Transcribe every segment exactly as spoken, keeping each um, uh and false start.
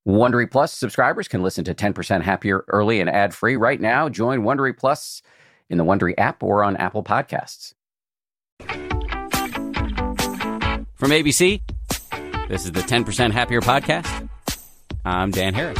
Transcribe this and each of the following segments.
Wondery Plus subscribers can listen to ten percent Happier early and ad-free right now. Join Wondery Plus in the Wondery app or on Apple Podcasts. From A B C, this is the ten percent Happier podcast. I'm Dan Harris.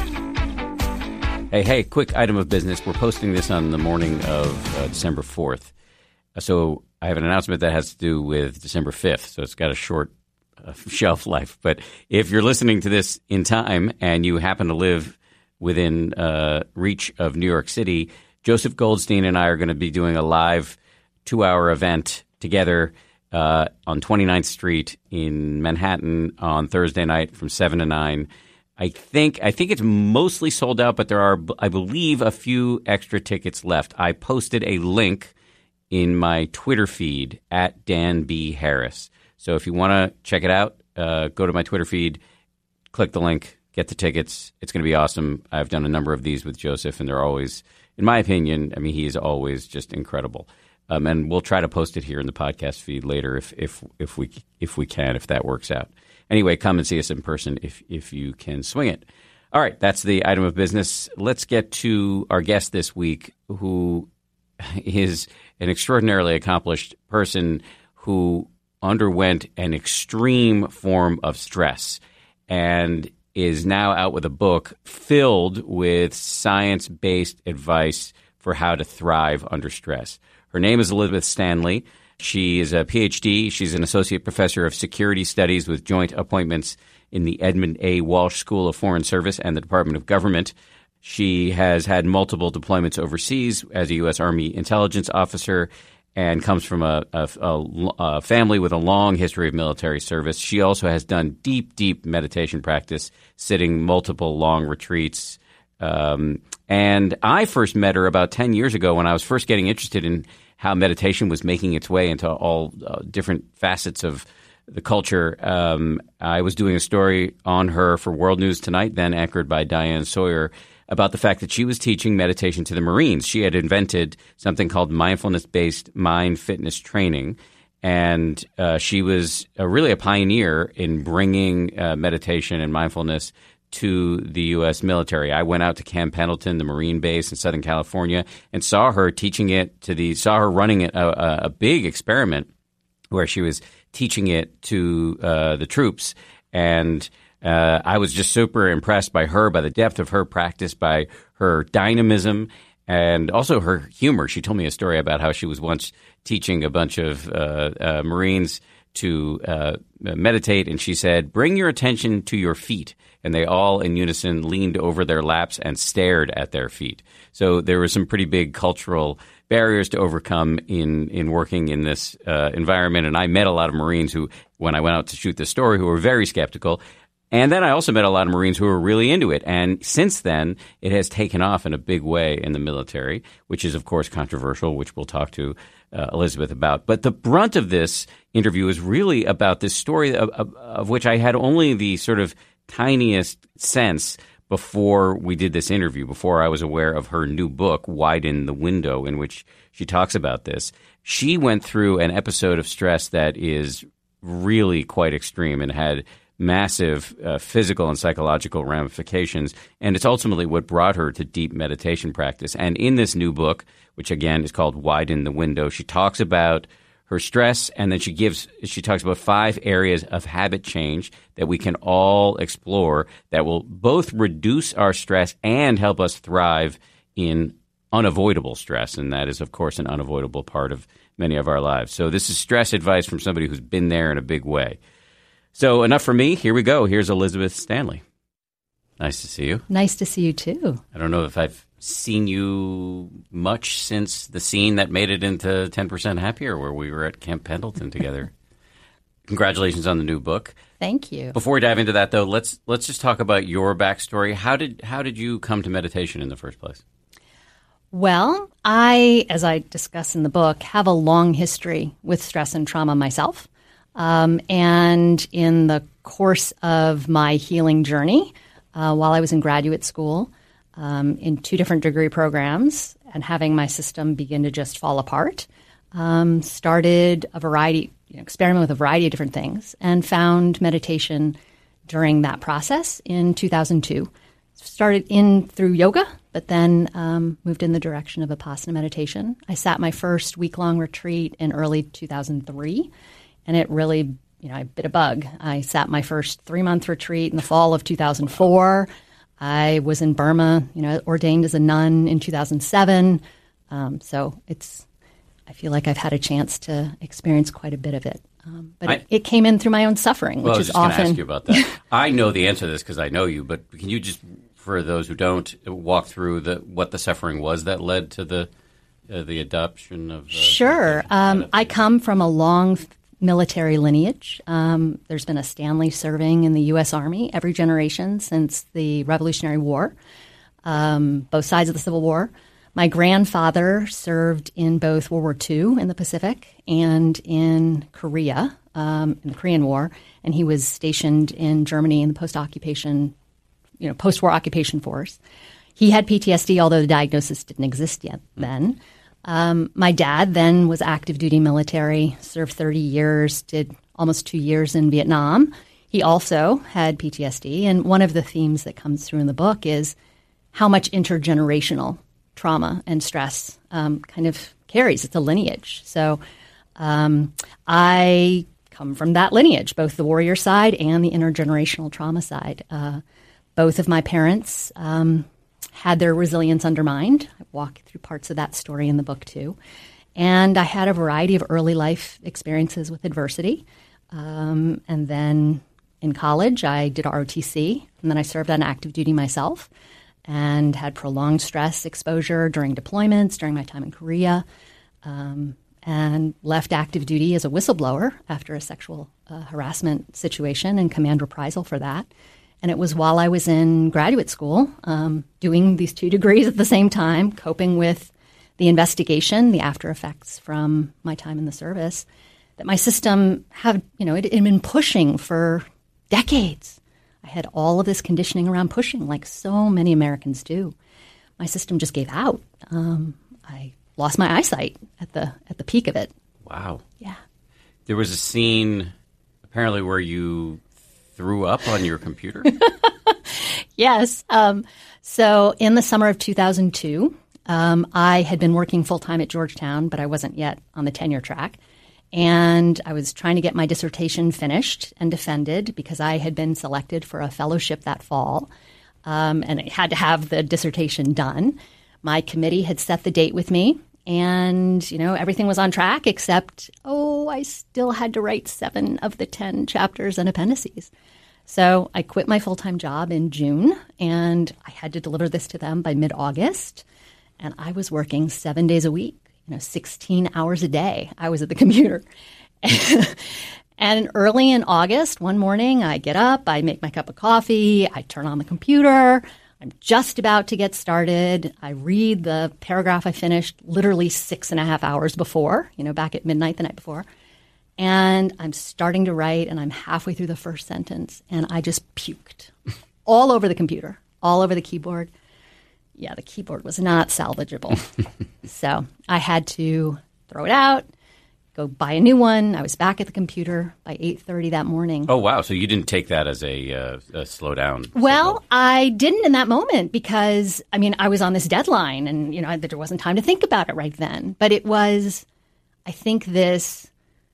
Hey, hey, quick item of business. We're posting this on the morning of uh, December fourth. So I have an announcement that has to do with December fifth. So it's got a short uh, shelf life. But if you're listening to this in time and you happen to live within uh, reach of New York City, Joseph Goldstein and I are going to be doing a live two-hour event together uh, on twenty-ninth Street in Manhattan on Thursday night from seven to nine. I think I think it's mostly sold out, but there are, I believe, a few extra tickets left. I posted a link in my Twitter feed at Dan B. Harris. So if you want to check it out, uh, go to my Twitter feed, click the link, get the tickets. It's going to be awesome. I've done a number of these with Joseph, and they're always, in my opinion, I mean, he is always just incredible. Um, and we'll try to post it here in the podcast feed later if if if we if we can, if that works out. Anyway, come and see us in person if if you can swing it. All right, that's the item of business. Let's get to our guest this week, who is an extraordinarily accomplished person who underwent an extreme form of stress and is now out with a book filled with science-based advice for how to thrive under stress. Her name is Elizabeth Stanley. She is a P H D. She's an associate professor of security studies with joint appointments in the Edmund A. Walsh School of Foreign Service and the Department of Government. She has had multiple deployments overseas as a U S. Army intelligence officer and comes from a, a, a, a family with a long history of military service. She also has done deep, deep meditation practice, sitting multiple long retreats. Um, and I first met her about ten years ago when I was first getting interested in how meditation was making its way into all uh, different facets of the culture. Um, I was doing a story on her for World News Tonight, then anchored by Diane Sawyer, about the fact that she was teaching meditation to the Marines. She had invented something called mindfulness-based mind fitness training, and uh, she was uh, really a pioneer in bringing uh, meditation and mindfulness to the U S military. I went out to Camp Pendleton, the Marine base in Southern California, and saw her teaching it to the, saw her running a, a, a big experiment where she was teaching it to uh, the troops. And uh, I was just super impressed by her, by the depth of her practice, by her dynamism, and also her humor. She told me a story about how she was once teaching a bunch of uh, uh, Marines to uh, meditate, and she said, "Bring your attention to your feet." And they all in unison leaned over their laps and stared at their feet. So there were some pretty big cultural barriers to overcome in, in working in this uh, environment. And I met a lot of Marines who, when I went out to shoot this story, who were very skeptical. And then I also met a lot of Marines who were really into it. And since then, it has taken off in a big way in the military, which is, of course, controversial, which we'll talk to uh, Elizabeth about. But the brunt of this interview is really about this story of, of, of which I had only the sort of tiniest sense before we did this interview, before I was aware of her new book, Widen the Window, in which she talks about this. She went through an episode of stress that is really quite extreme and had massive uh, physical and psychological ramifications, and it's ultimately what brought her to deep meditation practice. And in this new book, which again is called Widen the Window, she talks about her stress, and then she gives she talks about five areas of habit change that we can all explore that will both reduce our stress and help us thrive in unavoidable stress, and that is, of course, an unavoidable part of many of our lives. So this is stress advice from somebody who's been there in a big way. So enough for me. Here we go. Here's Elizabeth Stanley. Nice to see you. Nice to see you, too. I don't know if I've seen you much since the scene that made it into ten percent Happier, where we were at Camp Pendleton together. Congratulations on the new book. Thank you. Before we dive into that, though, let's let's just talk about your backstory. How did how did you come to meditation in the first place? Well, I, as I discuss in the book, have a long history with stress and trauma myself. Um, and in the course of my healing journey, uh, while I was in graduate school, um, in two different degree programs, and having my system begin to just fall apart, um, started a variety, you know, experiment with a variety of different things, and found meditation during that process in two thousand two. Started in through yoga, but then um, moved in the direction of Vipassana meditation. I sat my first week-long retreat in early two thousand three, and it really, you know, I bit a bug. I sat my first three-month retreat in the fall of two thousand four. I was in Burma, you know, ordained as a nun in two thousand seven. Um, so it's, I feel like I've had a chance to experience quite a bit of it. Um, but I, it, it came in through my own suffering, well, which is often. I was just going to ask you about that. I know the answer to this because I know you, but can you just, for those who don't, walk through the what the suffering was that led to the uh, the adoption of? Uh, sure, um, I come from a long military lineage. Um, there's been a Stanley serving in the U S Army every generation since the Revolutionary War, um, both sides of the Civil War. My grandfather served in both World War Two in the Pacific and in Korea, um, in the Korean War, and he was stationed in Germany in the post-occupation, you know, post-war occupation force. He had P T S D, although the diagnosis didn't exist yet then. Um, my dad then was active duty military, served thirty years, did almost two years in Vietnam. He also had P T S D, and one of the themes that comes through in the book is how much intergenerational trauma and stress um, kind of carries. It's a lineage. So um, I come from that lineage, both the warrior side and the intergenerational trauma side. Uh, both of my parents um, had their resilience undermined. I walk through parts of that story in the book too. And I had a variety of early life experiences with adversity. Um, and then in college, I did R O T C, and then I served on active duty myself and had prolonged stress exposure during deployments, during my time in Korea, um, and left active duty as a whistleblower after a sexual uh, harassment situation and command reprisal for that. And it was while I was in graduate school, um, doing these two degrees at the same time, coping with the investigation, the after effects from my time in the service, that my system had, you know, it had been pushing for decades. I had all of this conditioning around pushing, like so many Americans do. My system just gave out. Um, I lost my eyesight at the at the peak of it. Wow. Yeah. There was a scene, apparently, where you threw up on your computer? Yes. Um, so in the summer of two thousand two, um, I had been working full-time at Georgetown, but I wasn't yet on the tenure track. And I was trying to get my dissertation finished and defended because I had been selected for a fellowship that fall, um, and I had to have the dissertation done. My committee had set the date with me, and, you know, everything was on track except, oh, I still had to write seven of the ten chapters and appendices. So I quit my full-time job in June, and I had to deliver this to them by mid-August, and I was working seven days a week. You know, sixteen hours a day, I was at the computer. And early in August, one morning, I get up, I make my cup of coffee, I turn on the computer, I'm just about to get started. I read the paragraph I finished literally six and a half hours before, you know, back at midnight the night before. And I'm starting to write, and I'm halfway through the first sentence, and I just puked all over the computer, all over the keyboard. Yeah, the keyboard was not salvageable. So I had to throw it out, go buy a new one. I was back at the computer by eight thirty that morning. Oh, wow. So you didn't take that as a, uh, a slow down? Well, signal. I didn't in that moment because, I mean, I was on this deadline and, you know, there wasn't time to think about it right then. But it was, I think, this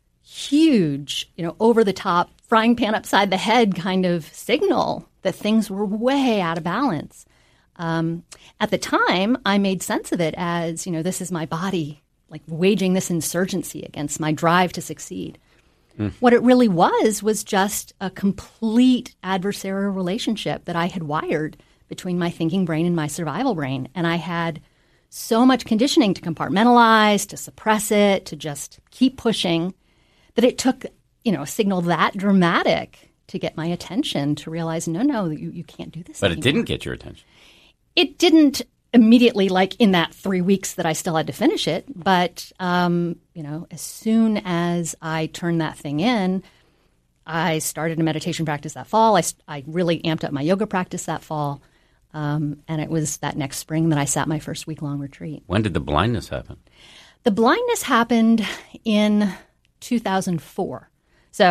huge, you know, over-the-top, frying pan upside the head kind of signal that things were way out of balance. Um, at the time, I made sense of it as, you know, this is my body, like waging this insurgency against my drive to succeed. Mm. What it really was was just a complete adversarial relationship that I had wired between my thinking brain and my survival brain. And I had so much conditioning to compartmentalize, to suppress it, to just keep pushing, that it took, you know, a signal that dramatic to get my attention to realize, no, no, you, you can't do this But anymore. It didn't get your attention. It didn't immediately, like in that three weeks that I still had to finish it. But, um, you know, as soon as I turned that thing in, I started a meditation practice that fall. I, I really amped up my yoga practice that fall. Um, and it was that next spring that I sat my first week-long retreat. When did the blindness happen? The blindness happened in two thousand four. So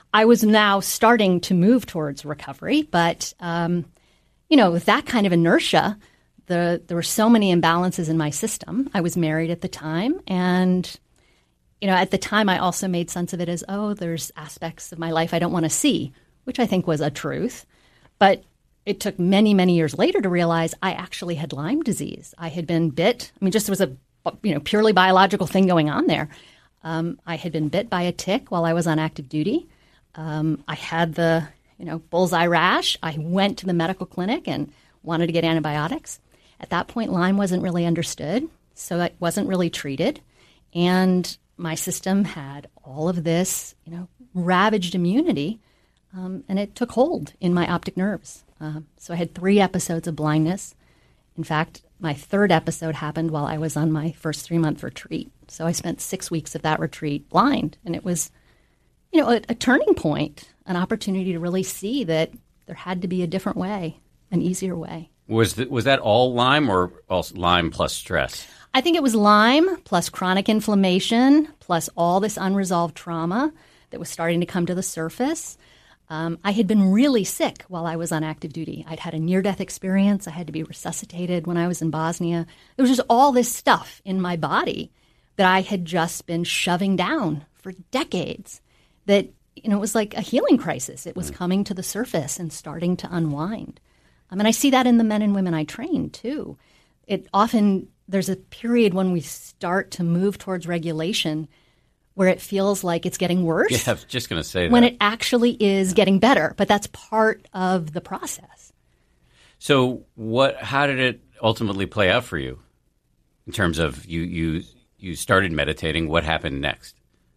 I was now starting to move towards recovery, but, um, you know, with that kind of inertia, the, there were so many imbalances in my system. I was married at the time, and, you know, at the time I also made sense of it as, oh, there's aspects of my life I don't want to see, which I think was a truth. But it took many, many years later to realize I actually had Lyme disease. I had been bit. I mean, just there was a, you know, purely biological thing going on there. Um, I had been bit by a tick while I was on active duty. Um, I had the, you know, bullseye rash. I went to the medical clinic and wanted to get antibiotics. At that point, Lyme wasn't really understood, so it wasn't really treated. And my system had all of this, you know, ravaged immunity, um, and it took hold in my optic nerves. Uh, so I had three episodes of blindness. In fact, my third episode happened while I was on my first three-month retreat. So I spent six weeks of that retreat blind, and it was, you know, a, a turning point, an opportunity to really see that there had to be a different way, an easier way. Was th- was that all Lyme or also Lyme plus stress? I think it was Lyme plus chronic inflammation plus all this unresolved trauma that was starting to come to the surface. Um, I had been really sick while I was on active duty. I'd had a near-death experience. I had to be resuscitated when I was in Bosnia. There was just all this stuff in my body that I had just been shoving down for decades that, you know, it was like a healing crisis. It was coming to the surface and starting to unwind. I mean, I see that in the men and women I train, too. It often, there's a period when we start to move towards regulation where it feels like it's getting worse. Yeah, I was just going to say that. When it actually is getting better, but that's part of the process. So what? How did it ultimately play out for you in terms of you you, you started meditating? What happened next?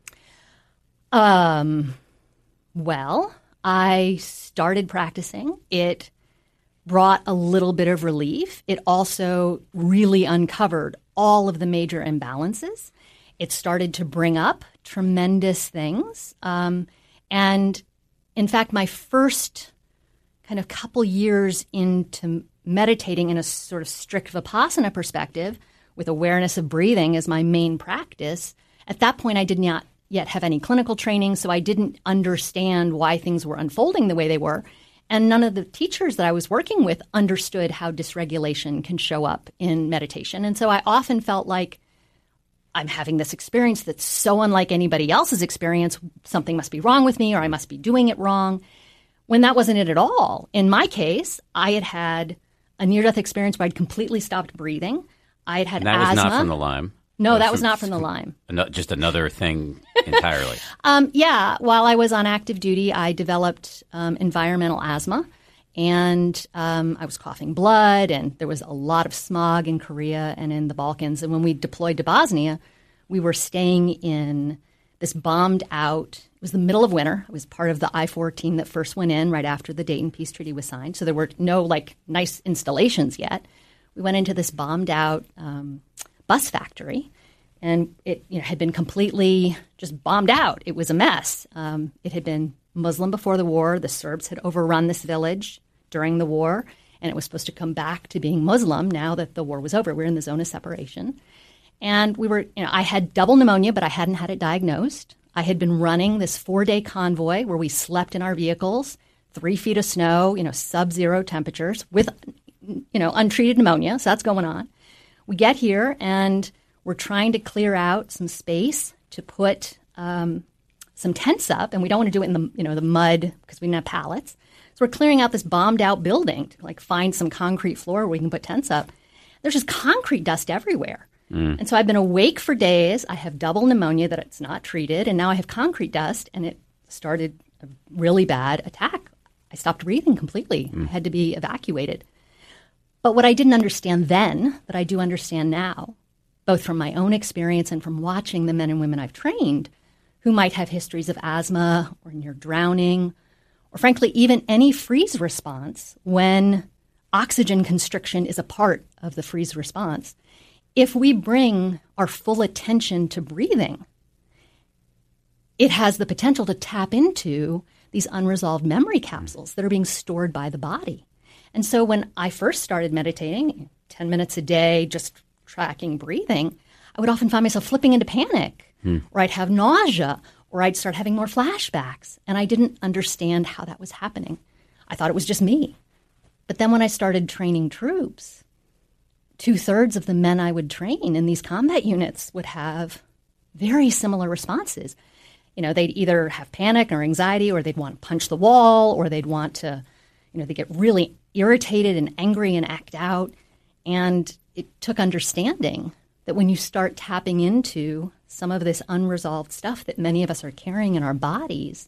Um, well, I started practicing. It brought a little bit of relief. It also really uncovered all of the major imbalances. It started to bring up tremendous things. Um, and in fact, my first kind of couple years into meditating in a sort of strict Vipassana perspective, with awareness of breathing as my main practice, at that point I did not yet have any clinical training, so I didn't understand why things were unfolding the way they were. And none of the teachers that I was working with understood how dysregulation can show up in meditation. And so I often felt like I'm having this experience that's so unlike anybody else's experience. Something must be wrong with me, or I must be doing it wrong, when that wasn't it at all. In my case, I had had a near-death experience where I'd completely stopped breathing. I had had and that asthma. was not from the Lyme. No, that, that was was not from the Lyme. Just another thing entirely. um, yeah, while I was on active duty, I developed um, environmental asthma, and um, I was coughing blood, and there was a lot of smog in Korea and in the Balkans. And when we deployed to Bosnia, we were staying in this bombed out, it was the middle of winter. It was part of the I fourteen that first went in right after the Dayton Peace Treaty was signed. So there were no like nice installations yet. We went into this bombed out um, bus factory, and it you know, had been completely just bombed out. It was a mess. Um, it had been Muslim before the war. The Serbs had overrun this village during the war, and it was supposed to come back to being Muslim now that the war was over. We were in the zone of separation. And we were, you know, I had double pneumonia, but I hadn't had it diagnosed. I had been running this four-day convoy where we slept in our vehicles, three feet of snow, you know, sub-zero temperatures with, you know, untreated pneumonia. So that's going on. We get here, and we're trying to clear out some space to put um, some tents up, and we don't want to do it in the, you know, the mud because we didn't have pallets. So we're clearing out this bombed-out building to, like, find some concrete floor where we can put tents up. There's just concrete dust everywhere. Mm. And so I've been awake for days. I have double pneumonia that it's not treated, and now I have concrete dust, and it started a really bad attack. I stopped breathing completely. Mm. I had to be evacuated. But what I didn't understand then, that I do understand now, both from my own experience and from watching the men and women I've trained who might have histories of asthma or near drowning, or frankly, even any freeze response when oxygen constriction is a part of the freeze response. If we bring our full attention to breathing, it has the potential to tap into these unresolved memory capsules that are being stored by the body. And so when I first started meditating, ten minutes a day, just tracking breathing, I would often find myself flipping into panic, hmm. or I'd have nausea, or I'd start having more flashbacks. And I didn't understand how that was happening. I thought it was just me. But then when I started training troops, two-thirds of the men I would train in these combat units would have very similar responses. You know, they'd either have panic or anxiety, or they'd want to punch the wall, or they'd want to, you know, they get really irritated and angry and act out. And it took understanding that when you start tapping into some of this unresolved stuff that many of us are carrying in our bodies,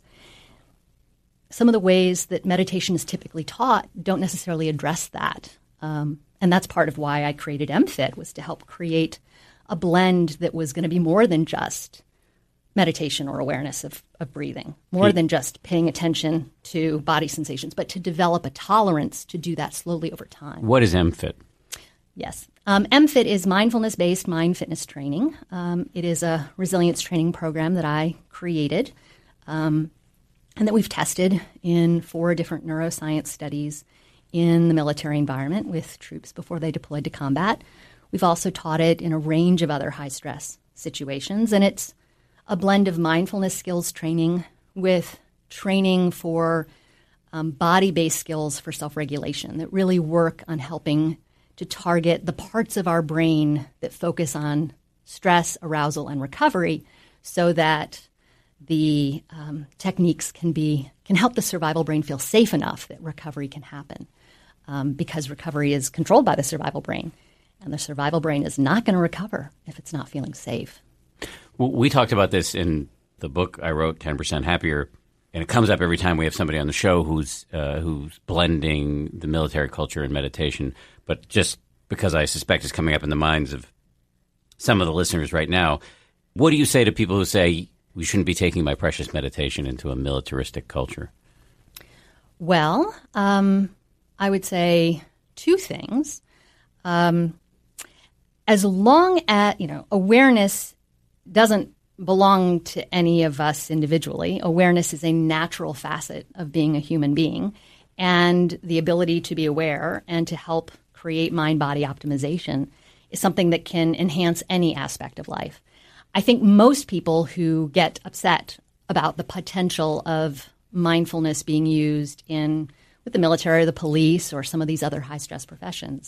some of the ways that meditation is typically taught don't necessarily address that. Um, and that's part of why I created M Fit, was to help create a blend that was going to be more than just meditation or awareness of, of breathing, more than just paying attention to body sensations, but to develop a tolerance to do that slowly over time. What is M Fit? Yes. Um, M Fit is mindfulness-based mind fitness training. Um, it is a resilience training program that I created um, and that we've tested in four different neuroscience studies in the military environment with troops before they deployed to combat. We've also taught it in a range of other high-stress situations, and it's a blend of mindfulness skills training with training for um, body-based skills for self-regulation that really work on helping to target the parts of our brain that focus on stress, arousal, and recovery, so that the um, techniques can be can help the survival brain feel safe enough that recovery can happen. Um, because recovery is controlled by the survival brain, and the survival brain is not going to recover if it's not feeling safe. Well, we talked about this in the book I wrote, ten percent Happier, and it comes up every time we have somebody on the show who's uh, who's blending the military culture and meditation. But just because I suspect it's coming up in the minds of some of the listeners right now, what do you say to people who say we shouldn't be taking my precious meditation into a militaristic culture? Well, um, I would say two things. Um, as long as, you know, awareness doesn't belong to any of us individually. Awareness is a natural facet of being a human being, and the ability to be aware and to help create mind-body optimization is something that can enhance any aspect of life. I think most people who get upset about the potential of mindfulness being used in with the military or the police or some of these other high-stress professions,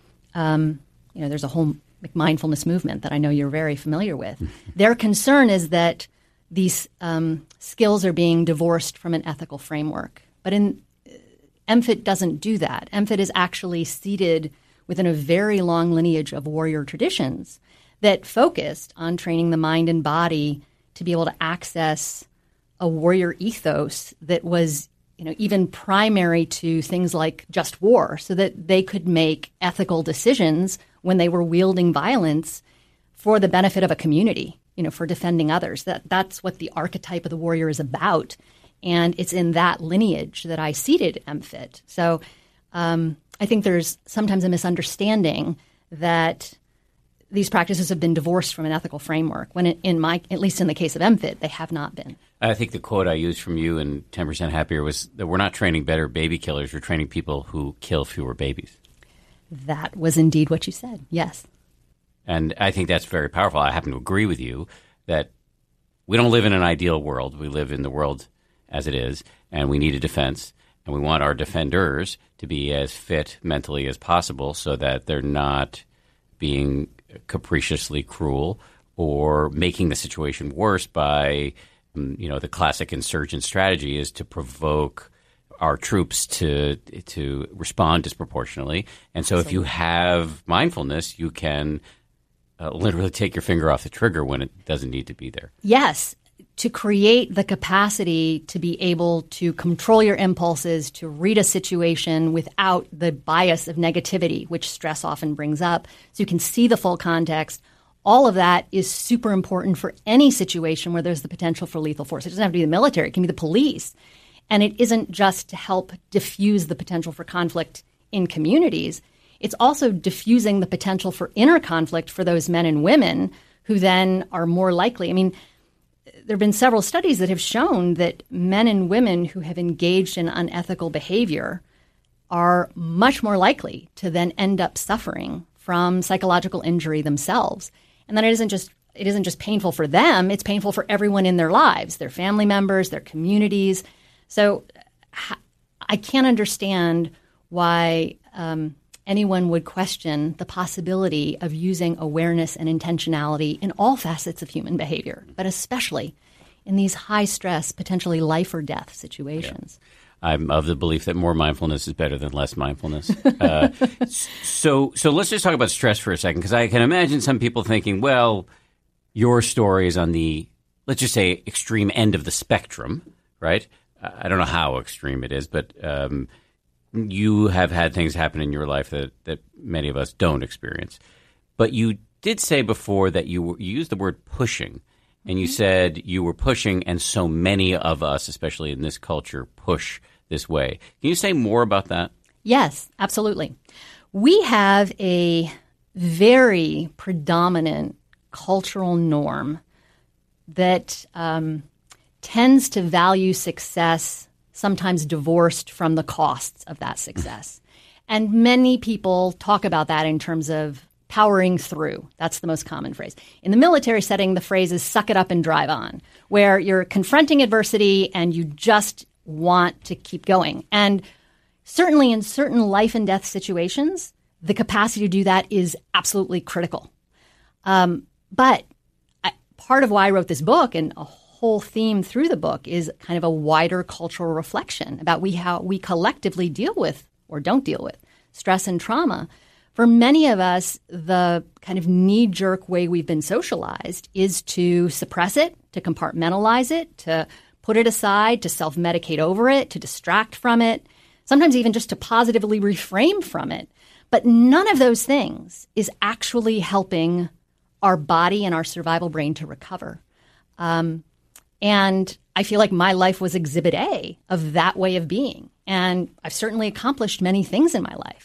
um, you know, there's a whole mindfulness movement that I know you're very familiar with. Their concern is that these um, skills are being divorced from an ethical framework. But in uh, M Fit doesn't do that. M Fit is actually seated within a very long lineage of warrior traditions that focused on training the mind and body to be able to access a warrior ethos that was, you know, even primary to things like just war, so that they could make ethical decisions when they were wielding violence for the benefit of a community, you know, for defending others. That that's what the archetype of the warrior is about. And it's in that lineage that I seeded M Fit. So um, I think there's sometimes a misunderstanding that these practices have been divorced from an ethical framework, when it, in my, at least in the case of M Fit, they have not been. I think the quote I used from you in ten percent Happier was that we're not training better baby killers, we're training people who kill fewer babies. That was indeed what you said, yes. And I think that's very powerful. I happen to agree with you that we don't live in an ideal world. We live in the world as it is, and we need a defense. And we want our defenders to be as fit mentally as possible so that they're not being capriciously cruel or making the situation worse by, you know, the classic insurgent strategy is to provoke our troops to to respond disproportionately. And so if you have mindfulness, you can uh, literally take your finger off the trigger when it doesn't need to be there. Yes, to create the capacity to be able to control your impulses, to read a situation without the bias of negativity, which stress often brings up, so you can see the full context. All of that is super important for any situation where there's the potential for lethal force. It doesn't have to be the military. It can be the police. And it isn't just to help diffuse the potential for conflict in communities. It's also diffusing the potential for inner conflict for those men and women who then are more likely. I mean, there have been several studies that have shown that men and women who have engaged in unethical behavior are much more likely to then end up suffering from psychological injury themselves. And then it isn't just it isn't just painful for them, it's painful for everyone in their lives, their family members, their communities. So I can't understand why um, anyone would question the possibility of using awareness and intentionality in all facets of human behavior, but especially in these high-stress, potentially life or death situations. Yeah. I'm of the belief that more mindfulness is better than less mindfulness. Uh, so, so let's just talk about stress for a second, because I can imagine some people thinking, well, your story is on the, let's just say, extreme end of the spectrum, right? I don't know how extreme it is, but um, you have had things happen in your life that, that many of us don't experience. But you did say before that you, you used the word pushing. And you said you were pushing, and so many of us, especially in this culture, push this way. Can you say more about that? Yes, absolutely. We have a very predominant cultural norm that um, tends to value success, sometimes divorced from the costs of that success. And many people talk about that in terms of powering through. That's the most common phrase. In the military setting, the phrase is suck it up and drive on, where you're confronting adversity and you just want to keep going. And certainly in certain life and death situations, the capacity to do that is absolutely critical. Um, but I, part of why I wrote this book, and a whole theme through the book, is kind of a wider cultural reflection about we how we collectively deal with, or don't deal with, stress and trauma. For many of us, the kind of knee-jerk way we've been socialized is to suppress it, to compartmentalize it, to put it aside, to self-medicate over it, to distract from it, sometimes even just to positively reframe from it. But none of those things is actually helping our body and our survival brain to recover. Um, and I feel like my life was exhibit A of that way of being. And I've certainly accomplished many things in my life.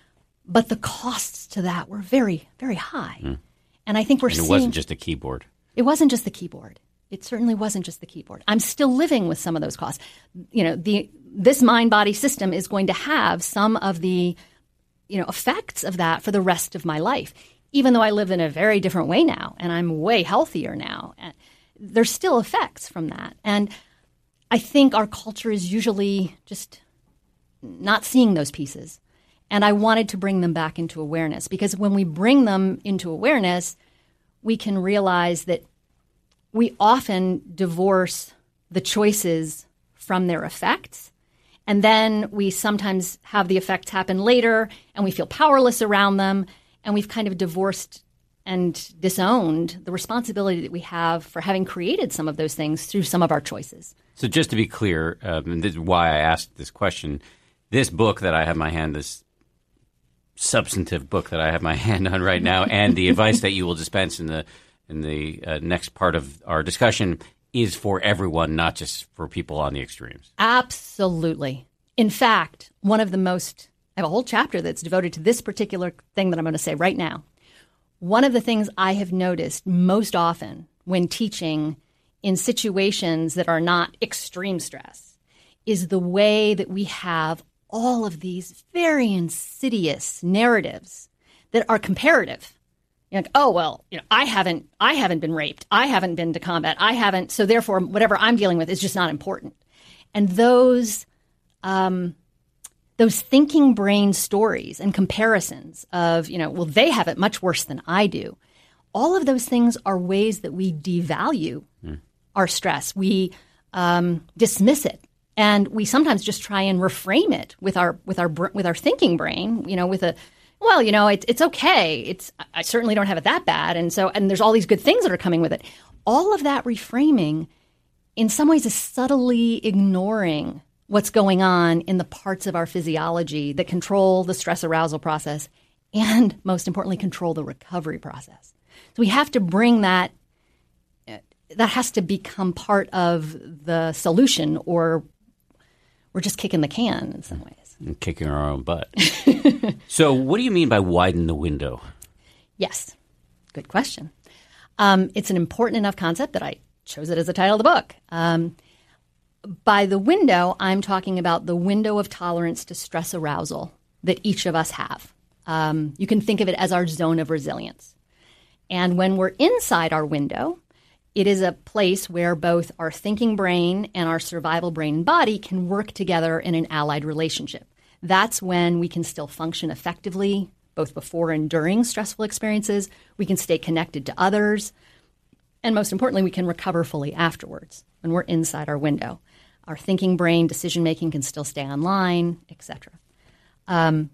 But the costs to that were very, very high. Mm. And I think we're and it seeing... It wasn't just a keyboard. It wasn't just the keyboard. It certainly wasn't just the keyboard. I'm still living with some of those costs. You know, the this mind-body system is going to have some of the, you know, effects of that for the rest of my life. Even though I live in a very different way now, and I'm way healthier now, there's still effects from that. And I think our culture is usually just not seeing those pieces. And I wanted to bring them back into awareness, because when we bring them into awareness, we can realize that we often divorce the choices from their effects. And then we sometimes have the effects happen later and we feel powerless around them. And we've kind of divorced and disowned the responsibility that we have for having created some of those things through some of our choices. So just to be clear, um, and this is why I asked this question, this book that I have in my hand, this substantive book that I have my hand on right now, and the advice that you will dispense in the in the uh, next part of our discussion is for everyone, not just for people on the extremes. Absolutely. In fact, one of the most, I have a whole chapter that's devoted to this particular thing that I'm going to say right now. One of the things I have noticed most often when teaching in situations that are not extreme stress is the way that we have all of these very insidious narratives that are comparative. You're like, oh, well, you know, I haven't, I haven't been raped. I haven't been to combat. I haven't. So therefore, whatever I'm dealing with is just not important. And those, um, those thinking brain stories and comparisons of, you know, well, they have it much worse than I do. All of those things are ways that we devalue mm. our stress. We um, dismiss it. And we sometimes just try and reframe it with our with our with our thinking brain, you know, with a, well, you know, it, it's okay. It's I certainly don't have it that bad, and so and there's all these good things that are coming with it. All of that reframing, in some ways, is subtly ignoring what's going on in the parts of our physiology that control the stress arousal process, and most importantly, control the recovery process. So we have to bring that. That has to become part of the solution, or we're just kicking the can in some ways. And kicking our own butt. So what do you mean by widen the window? Yes. Good question. Um, it's an important enough concept that I chose it as the title of the book. Um, by the window, I'm talking about the window of tolerance to stress arousal that each of us have. Um, you can think of it as our zone of resilience. And when we're inside our window, it is a place where both our thinking brain and our survival brain and body can work together in an allied relationship. That's when we can still function effectively, both before and during stressful experiences. We can stay connected to others. And most importantly, we can recover fully afterwards when we're inside our window. Our thinking brain, decision-making can still stay online, et cetera. Um,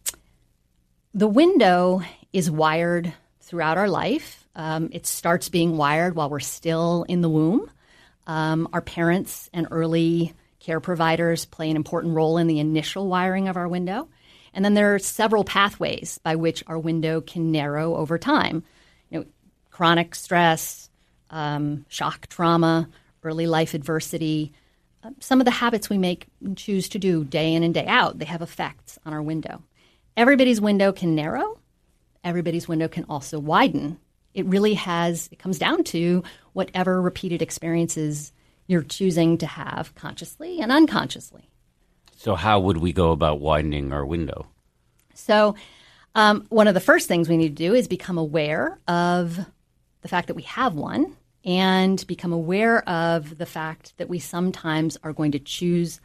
the window is wired throughout our life. Um, it starts being wired while we're still in the womb. Um, our parents and early care providers play an important role in the initial wiring of our window. And then there are several pathways by which our window can narrow over time. You know, chronic stress, um, shock trauma, early life adversity, uh, some of the habits we make and choose to do day in and day out, they have effects on our window. Everybody's window can narrow. Everybody's window can also widen. It really has, it comes down to whatever repeated experiences you're choosing to have consciously and unconsciously. So how would we go about widening our window? So um, one of the first things we need to do is become aware of the fact that we have one and become aware of the fact that we sometimes are going to choose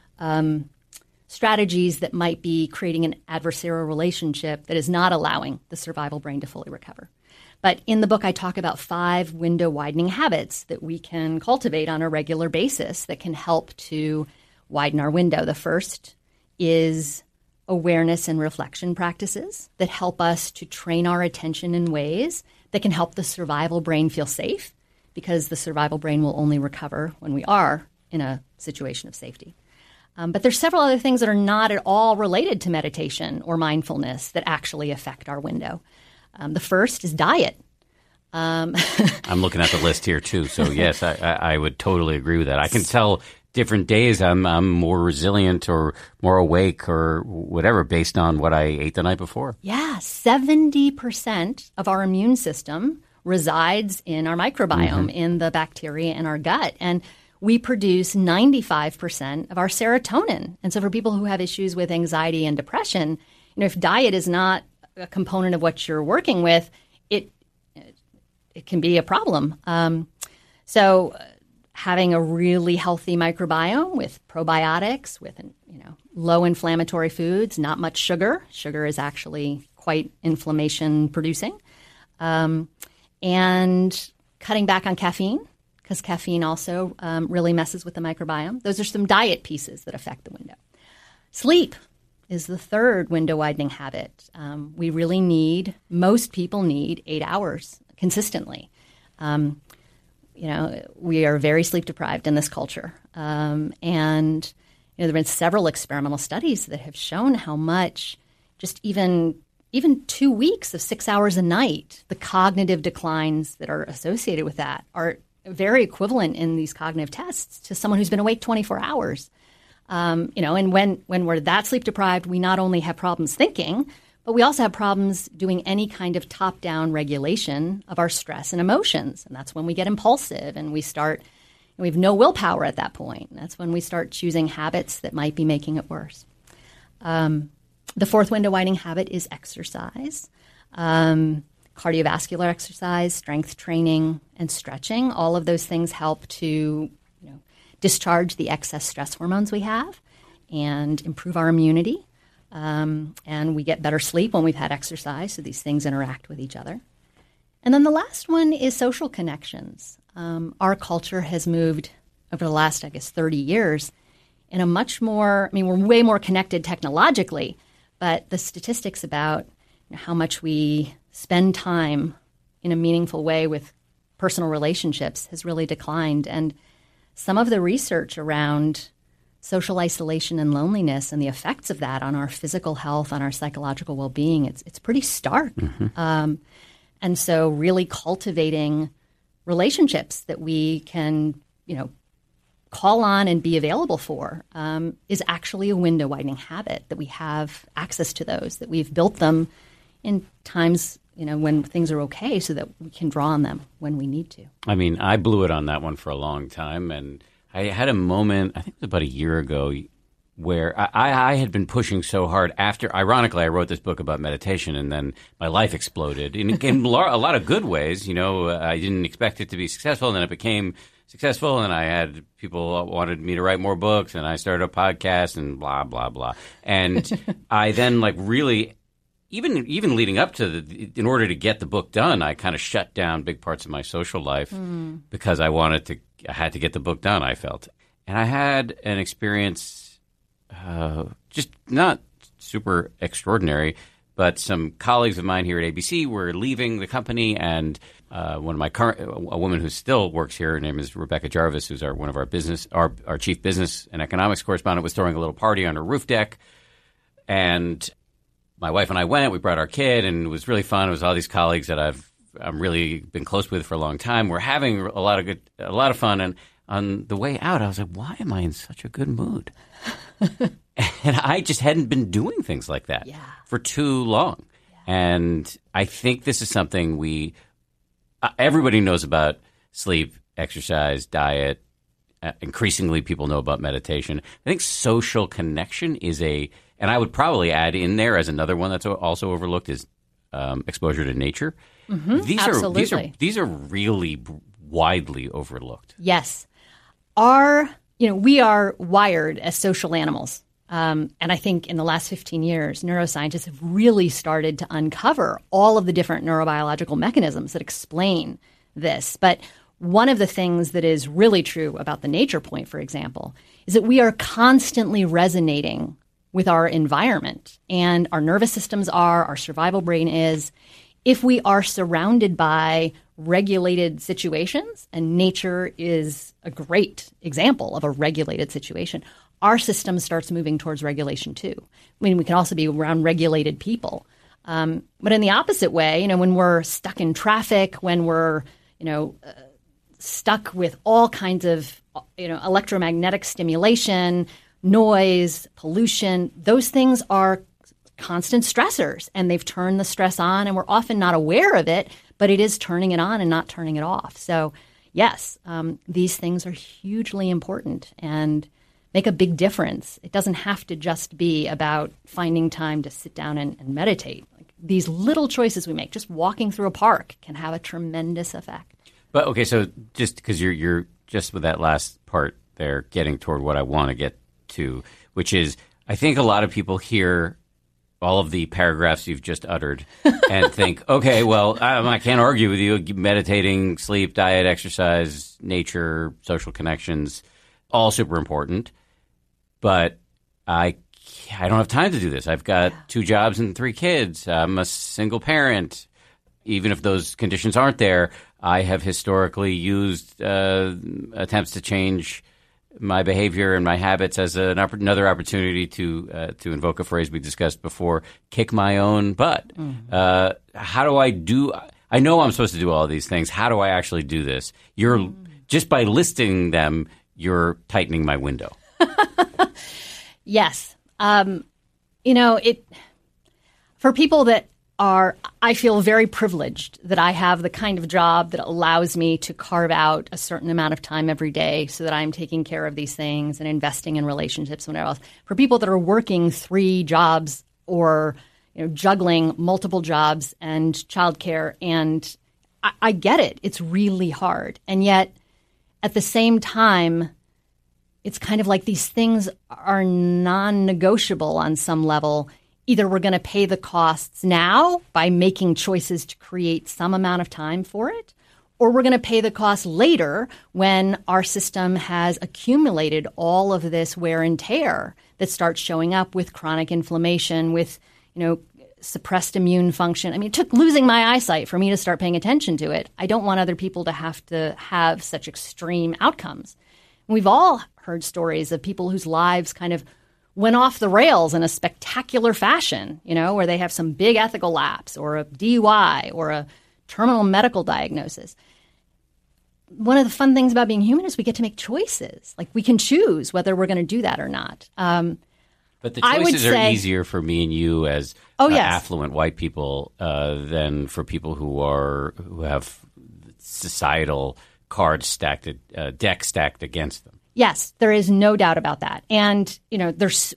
um, strategies that might be creating an adversarial relationship that is not allowing the survival brain to fully recover. But in the book, I talk about five window widening habits that we can cultivate on a regular basis that can help to widen our window. The first is awareness and reflection practices that help us to train our attention in ways that can help the survival brain feel safe, because the survival brain will only recover when we are in a situation of safety. Um, but there's several other things that are not at all related to meditation or mindfulness that actually affect our window. Um, the first is diet. Um, I'm looking at the list here too. So yes, I, I, I would totally agree with that. I can tell different days I'm I'm more resilient or more awake or whatever based on what I ate the night before. Yeah, seventy percent of our immune system resides in our microbiome, mm-hmm. in the bacteria in our gut. And we produce ninety-five percent of our serotonin. And so for people who have issues with anxiety and depression, you know, if diet is not a component of what you're working with, it it can be a problem. Um, so uh, having a really healthy microbiome with probiotics, with you know low inflammatory foods, not much sugar. Sugar is actually quite inflammation producing. Um, and cutting back on caffeine, because caffeine also um, really messes with the microbiome. Those are some diet pieces that affect the window. Sleep is the third window widening habit. Um, we really need, most people need eight hours consistently. Um, you know, we are very sleep deprived in this culture. Um, and you know, there have been several experimental studies that have shown how much just even even two weeks of six hours a night, the cognitive declines that are associated with that are very equivalent in these cognitive tests to someone who's been awake twenty-four hours. Um, you know, and when, when we're that sleep deprived, we not only have problems thinking, but we also have problems doing any kind of top-down regulation of our stress and emotions. And that's when we get impulsive and we start, and we have no willpower at that point. And that's when we start choosing habits that might be making it worse. Um, the fourth window widening habit is exercise. Um, cardiovascular exercise, strength training, and stretching. All of those things help to, you know, discharge the excess stress hormones we have and improve our immunity. Um, and we get better sleep when we've had exercise, so these things interact with each other. And then the last one is social connections. Um, our culture has moved over the last, I guess, thirty years in a much more, I mean, we're way more connected technologically, but the statistics about you know, how much we spend time in a meaningful way with personal relationships has really declined. And some of the research around social isolation and loneliness and the effects of that on our physical health, on our psychological well-being, it's it's pretty stark. Mm-hmm. Um, and so really cultivating relationships that we can, you know, call on and be available for um, is actually a window widening habit, that we have access to those, that we've built them in times, you know, when things are okay so that we can draw on them when we need to. I mean, I blew it on that one for a long time, and I had a moment, I think it was about a year ago, where I, I had been pushing so hard after, ironically, I wrote this book about meditation, and then my life exploded in, in a lot of good ways. You know, I didn't expect it to be successful, and then it became successful, and I had people wanted me to write more books, and I started a podcast, and blah, blah, blah. And I then, like, really, even even leading up to the, in order to get the book done, I kind of shut down big parts of my social life mm. because I wanted to, I had to get the book done, I felt. And I had an experience Uh, just not super extraordinary, but some colleagues of mine here at A B C were leaving the company, and uh, one of my current, a woman who still works here, her name is Rebecca Jarvis, who's our one of our business, our, our chief business and economics correspondent, was throwing a little party on her roof deck, and my wife and I went. We brought our kid, and it was really fun. It was all these colleagues that I've I'm really been close with for a long time. We're having a lot of good, a lot of fun, and on the way out, I was like, "Why am I in such a good mood?" And I just hadn't been doing things like that yeah. for too long. Yeah. And I think this is something we uh, everybody knows about: sleep, exercise, diet. Uh, increasingly, people know about meditation. I think social connection is a, and I would probably add in there as another one that's also overlooked is um, exposure to nature. Mm-hmm, these absolutely. are these are these are really widely overlooked. Yes, our you know we are wired as social animals, um, and I think in the last fifteen years, neuroscientists have really started to uncover all of the different neurobiological mechanisms that explain this. But one of the things that is really true about the nature point, for example, is that we are constantly resonating with our environment, and our nervous systems are, our survival brain is. If we are surrounded by regulated situations, and nature is a great example of a regulated situation, our system starts moving towards regulation too. I mean, we can also be around regulated people. Um, but in the opposite way, you know, when we're stuck in traffic, when we're, you know, uh, stuck with all kinds of, you know, electromagnetic stimulation, noise, pollution, those things are constant stressors, and they've turned the stress on, and we're often not aware of it, but it is turning it on and not turning it off. So yes, um, these things are hugely important and make a big difference. It doesn't have to just be about finding time to sit down and, and meditate. Like, these little choices we make, just walking through a park, can have a tremendous effect. But okay, so just because you're you're just with that last part there, getting toward what I want to get to, which is, I think a lot of people hear all of the paragraphs you've just uttered and think, okay, well, I, I can't argue with you. Meditating, sleep, diet, exercise, nature, social connections, all super important. But I, I don't have time to do this. I've got yeah. two jobs and three kids. I'm a single parent. Even if those conditions aren't there, I have historically used uh, attempts to change my behavior and my habits as an, another opportunity to uh, to invoke a phrase we discussed before, kick my own butt. Mm-hmm. Uh, how do I do – I know I'm supposed to do all of these things. How do I actually do this? You're mm-hmm. just by listing them, you're tightening my window. Yes. Um, you know, it for people that are – I feel very privileged that I have the kind of job that allows me to carve out a certain amount of time every day so that I'm taking care of these things and investing in relationships and whatever else. For people that are working three jobs or, you know, juggling multiple jobs and childcare, and I, I get it. It's really hard. And yet at the same time, it's kind of like these things are non-negotiable on some level. Either we're going to pay the costs now by making choices to create some amount of time for it, or we're going to pay the cost later when our system has accumulated all of this wear and tear that starts showing up with chronic inflammation, with, you know, suppressed immune function. I mean, it took losing my eyesight for me to start paying attention to it. I don't want other people to have to have such extreme outcomes. We've all heard stories of people whose lives kind of went off the rails in a spectacular fashion, you know, where they have some big ethical lapse or a D U I or a terminal medical diagnosis. One of the fun things about being human is we get to make choices. Like, we can choose whether we're going to do that or not. Um, but the choices say, are easier for me and you as oh, uh, yes. affluent white people uh, than for people who are who have societal cards stacked, uh, deck stacked against them. Yes, there is no doubt about that. And, you know, there's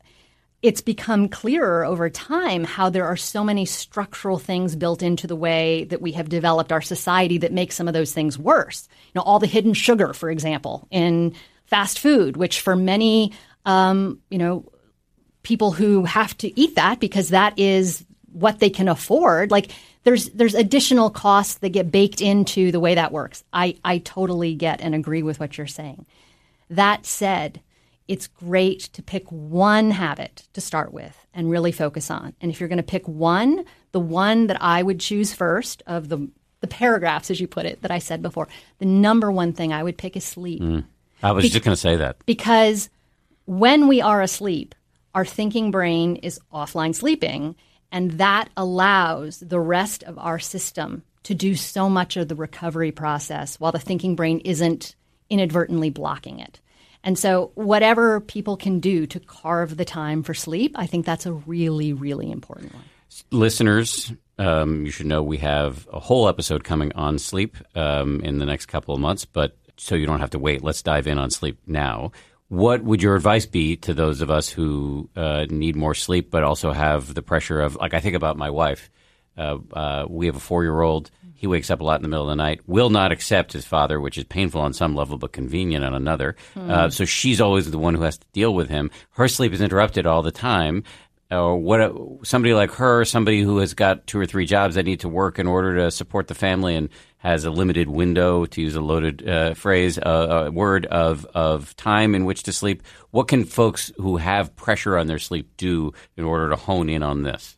it's become clearer over time how there are so many structural things built into the way that we have developed our society that make some of those things worse. You know, all the hidden sugar, for example, in fast food, which for many, um, you know, people who have to eat that because that is what they can afford, like there's there's additional costs that get baked into the way that works. I, I totally get and agree with what you're saying. That said, it's great to pick one habit to start with and really focus on. And if you're going to pick one, the one that I would choose first of the the paragraphs, as you put it, that I said before, the number one thing I would pick is sleep. Mm. I was Be- just going to say that. Because when we are asleep, our thinking brain is offline sleeping, and that allows the rest of our system to do so much of the recovery process while the thinking brain isn't inadvertently blocking it. And so whatever people can do to carve the time for sleep, I think that's a really, really important one. Listeners, um, you should know we have a whole episode coming on sleep um, in the next couple of months, but so you don't have to wait, let's dive in on sleep now. What would your advice be to those of us who uh, need more sleep but also have the pressure of, like I think about my wife. Uh, uh, we have a four-year-old. He wakes up a lot in the middle of the night, will not accept his father, which is painful on some level but convenient on another. Mm. Uh, so she's always the one who has to deal with him. Her sleep is interrupted all the time. Or what? A, somebody like her, somebody who has got two or three jobs that need to work in order to support the family and has a limited window, to use a loaded uh, phrase, uh, a word of of time in which to sleep. What can folks who have pressure on their sleep do in order to hone in on this?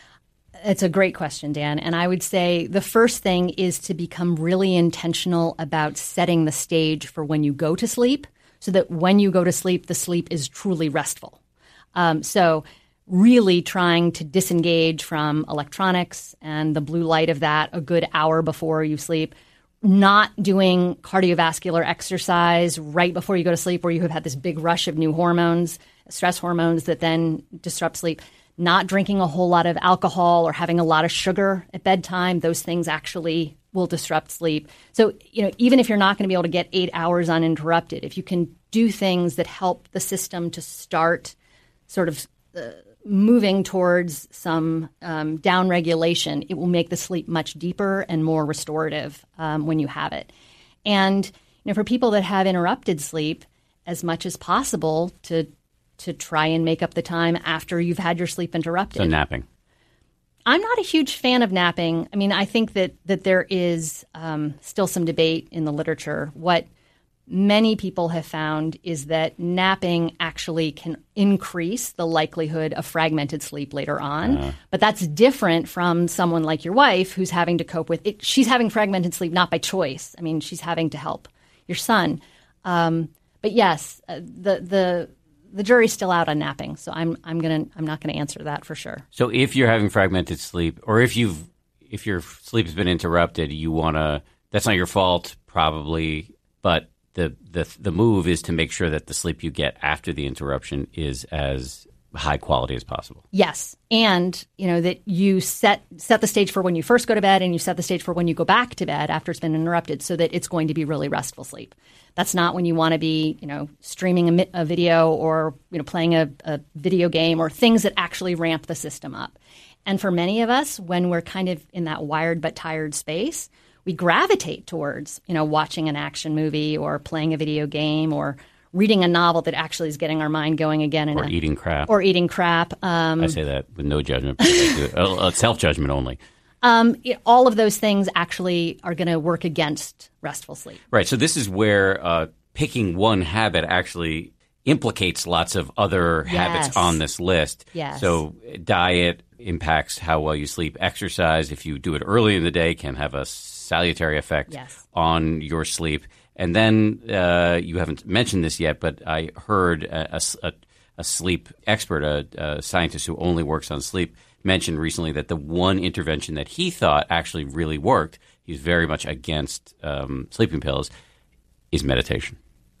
It's a great question, Dan. And I would say the first thing is to become really intentional about setting the stage for when you go to sleep so that when you go to sleep, the sleep is truly restful. Um, so really trying to disengage from electronics and the blue light of that a good hour before you sleep. Not doing cardiovascular exercise right before you go to sleep where you have had this big rush of new hormones, stress hormones that then disrupt sleep. Not drinking a whole lot of alcohol or having a lot of sugar at bedtime. Those things actually will disrupt sleep. So, you know, even if you're not going to be able to get eight hours uninterrupted, if you can do things that help the system to start sort of uh, moving towards some um, down regulation, it will make the sleep much deeper and more restorative um, when you have it. And, you know, for people that have interrupted sleep, as much as possible to to try and make up the time after you've had your sleep interrupted. So napping. I'm not a huge fan of napping. I mean, I think that that there is um, still some debate in the literature. What many people have found is that napping actually can increase the likelihood of fragmented sleep later on. Uh. But that's different from someone like your wife who's having to cope with it. She's having fragmented sleep not by choice. I mean, she's having to help your son. Um, but yes, uh, the the The jury's still out on napping, so I'm I'm gonna I'm not gonna answer that for sure. So if you're having fragmented sleep, or if you've if your sleep has been interrupted, you wanna that's not your fault probably, but the the the move is to make sure that the sleep you get after the interruption is as high quality as possible. Yes, and you know that you set set the stage for when you first go to bed, and you set the stage for when you go back to bed after it's been interrupted, so that it's going to be really restful sleep. That's not when you want to be, you know, streaming a, a video or, you know, playing a, a video game or things that actually ramp the system up. And for many of us, when we're kind of in that wired but tired space, we gravitate towards, you know, watching an action movie or playing a video game or reading a novel that actually is getting our mind going again. In or a, eating crap. Or eating crap. Um, I say that with no judgment. uh, self-judgment only. Um, it, all of those things actually are going to work against restful sleep. Right. So this is where uh, picking one habit actually implicates lots of other yes. habits on this list. Yes. So diet impacts how well you sleep. Exercise, if you do it early in the day, can have a salutary effect yes. on your sleep. And then uh, you haven't mentioned this yet, but I heard a, a, a sleep expert, a, a scientist who only works on sleep, mentioned recently that the one intervention that he thought actually really worked, he's very much against um, sleeping pills, is meditation.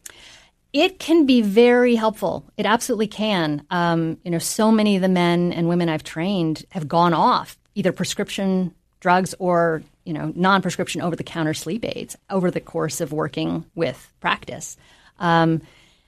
It can be very helpful. It absolutely can. Um, you know, so many of the men and women I've trained have gone off either prescription drugs or, you know, non-prescription over-the-counter sleep aids over the course of working with practice. Um,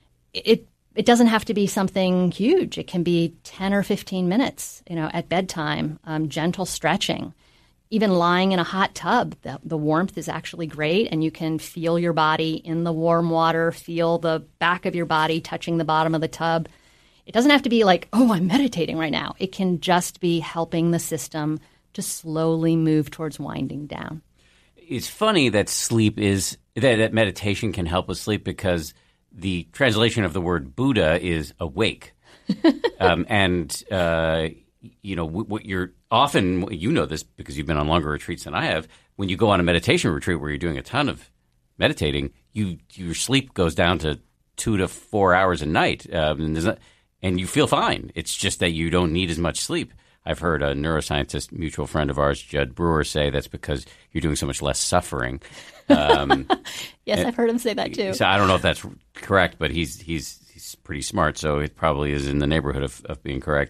it it doesn't have to be something huge. It can be ten or fifteen minutes, you know, at bedtime, um, gentle stretching. Even lying in a hot tub, the, the warmth is actually great, and you can feel your body in the warm water, feel the back of your body touching the bottom of the tub. It doesn't have to be like, oh, I'm meditating right now. It can just be helping the system to slowly move towards winding down. It's funny that sleep is, that, that meditation can help us sleep, because the translation of the word Buddha is awake. um, and, uh, you know, what you're often, you know this because you've been on longer retreats than I have, when you go on a meditation retreat where you're doing a ton of meditating, you your sleep goes down to two to four hours a night, um, and, there's not, and you feel fine. It's just that you don't need as much sleep. I've heard a neuroscientist, mutual friend of ours, Judd Brewer, say that's because you're doing so much less suffering. Um, yes, I've heard him say that too. So I don't know if that's correct, but he's he's he's pretty smart, so it probably is in the neighborhood of, of being correct.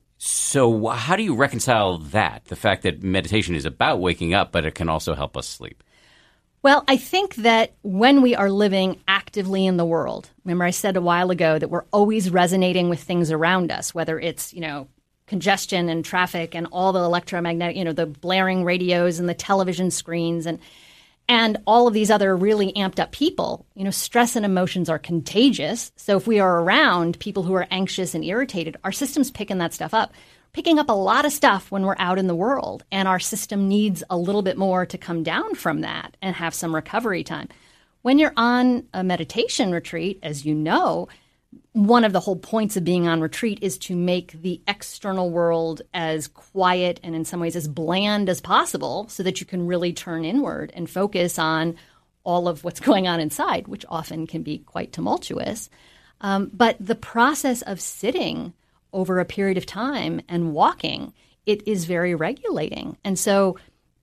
So how do you reconcile that, the fact that meditation is about waking up, but it can also help us sleep? Well, I think that when we are living actively in the world, remember I said a while ago that we're always resonating with things around us, whether it's, you know, congestion and traffic and all the electromagnetic, you know, the blaring radios and the television screens and and all of these other really amped up people. You know, stress and emotions are contagious. So if we are around people who are anxious and irritated, our system's picking that stuff up, picking up a lot of stuff when we're out in the world. And our system needs a little bit more to come down from that and have some recovery time. When you're on a meditation retreat, as you know, one of the whole points of being on retreat is to make the external world as quiet and in some ways as bland as possible so that you can really turn inward and focus on all of what's going on inside, which often can be quite tumultuous. Um, but the process of sitting over a period of time and walking, it is very regulating. And so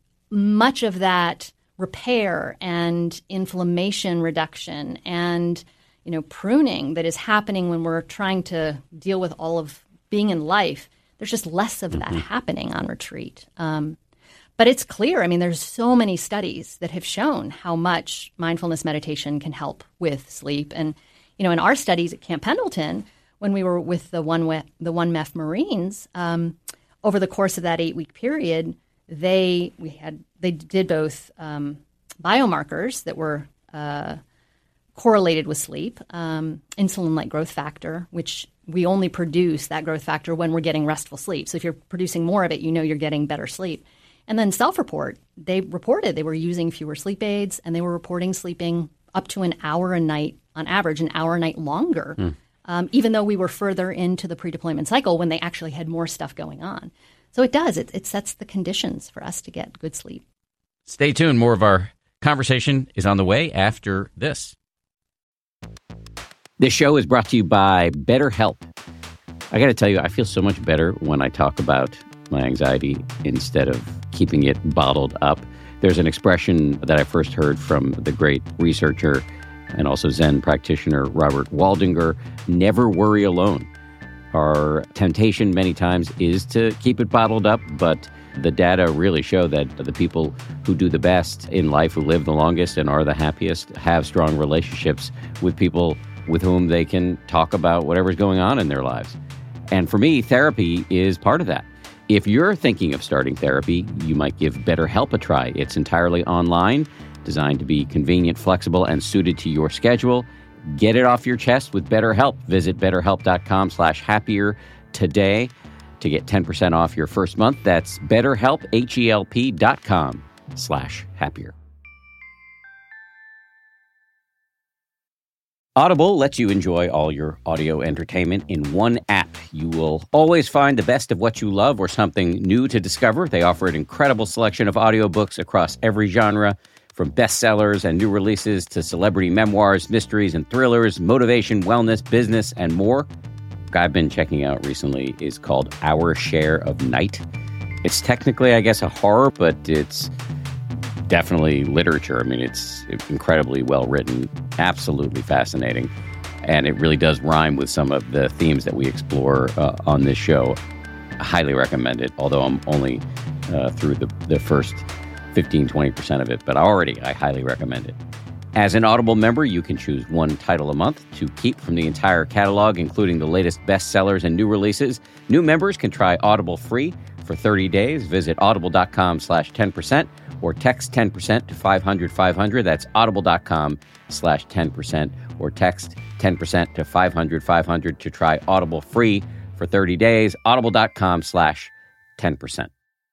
much of that repair and inflammation reduction and you know, pruning that is happening when we're trying to deal with all of being in life, there's just less of that mm-hmm. happening on retreat. Um, but it's clear. I mean, there's so many studies that have shown how much mindfulness meditation can help with sleep. And, you know, in our studies at Camp Pendleton, when we were with the one we- the one M E F Marines, um, over the course of that eight-week period, they we had they did both um, biomarkers that were uh, correlated with sleep, um, insulin-like growth factor, which we only produce that growth factor when we're getting restful sleep. So if you're producing more of it, you know you're getting better sleep. And then self-report, they reported they were using fewer sleep aids, and they were reporting sleeping up to an hour a night, on average, an hour a night longer, mm. um, even though we were further into the pre-deployment cycle when they actually had more stuff going on. So it does. It, it sets the conditions for us to get good sleep. Stay tuned. More of our conversation is on the way after this. This show is brought to you by BetterHelp. I got to tell you, I feel so much better when I talk about my anxiety instead of keeping it bottled up. There's an expression that I first heard from the great researcher and also Zen practitioner Robert Waldinger, never worry alone. Our temptation many times is to keep it bottled up, but the data really show that the people who do the best in life, who live the longest and are the happiest, have strong relationships with people with whom they can talk about whatever's going on in their lives. And for me, therapy is part of that. If you're thinking of starting therapy, you might give BetterHelp a try. It's entirely online, designed to be convenient, flexible, and suited to your schedule. Get it off your chest with BetterHelp. Visit betterhelp.com slash happier today to get ten percent off your first month. That's BetterHelp, H-E-L-P dot com slash happier. Audible lets you enjoy all your audio entertainment in one app. You will always find the best of what you love or something new to discover. They offer an incredible selection of audiobooks across every genre, from bestsellers and new releases to celebrity memoirs, mysteries and thrillers, motivation, wellness, business, and more. I've been checking out recently is called Our Share of Night. It's technically, I guess, a horror, but it's definitely literature. I mean, it's incredibly well written, absolutely fascinating, and it really does rhyme with some of the themes that we explore uh, on this show. I highly recommend it, although I'm only uh, through the, the first fifteen, twenty percent of it, but already I highly recommend it. As an Audible member, you can choose one title a month to keep from the entire catalog, including the latest bestsellers and new releases. New members can try Audible free for thirty days. Visit audible.com slash 10% or text ten percent to five hundred five hundred. That's audible.com slash 10% or text ten percent to five hundred five hundred to try Audible free for thirty days. Audible.com slash 10%.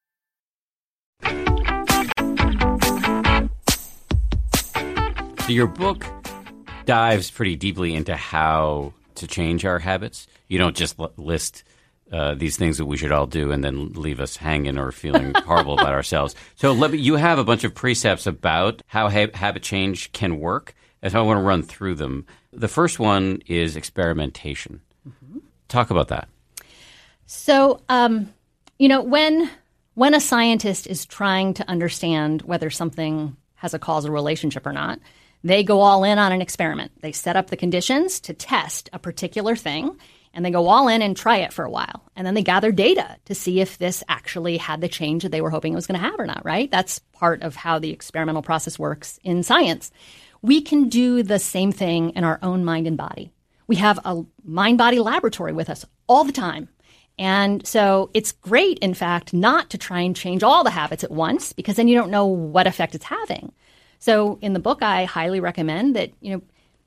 So your book dives pretty deeply into how to change our habits. You don't just l- list uh, these things that we should all do and then leave us hanging or feeling horrible about ourselves. So let me, you have a bunch of precepts about how ha- habit change can work, and so I want to run through them. The first one is experimentation. Mm-hmm. Talk about that. So, um, you know, when when a scientist is trying to understand whether something has a causal relationship or not, they go all in on an experiment. They set up the conditions to test a particular thing, and they go all in and try it for a while. And then they gather data to see if this actually had the change that they were hoping it was going to have or not, right? That's part of how the experimental process works in science. We can do the same thing in our own mind and body. We have a mind-body laboratory with us all the time. And so it's great, in fact, not to try and change all the habits at once, because then you don't know what effect it's having. So in the book, I highly recommend that, you know,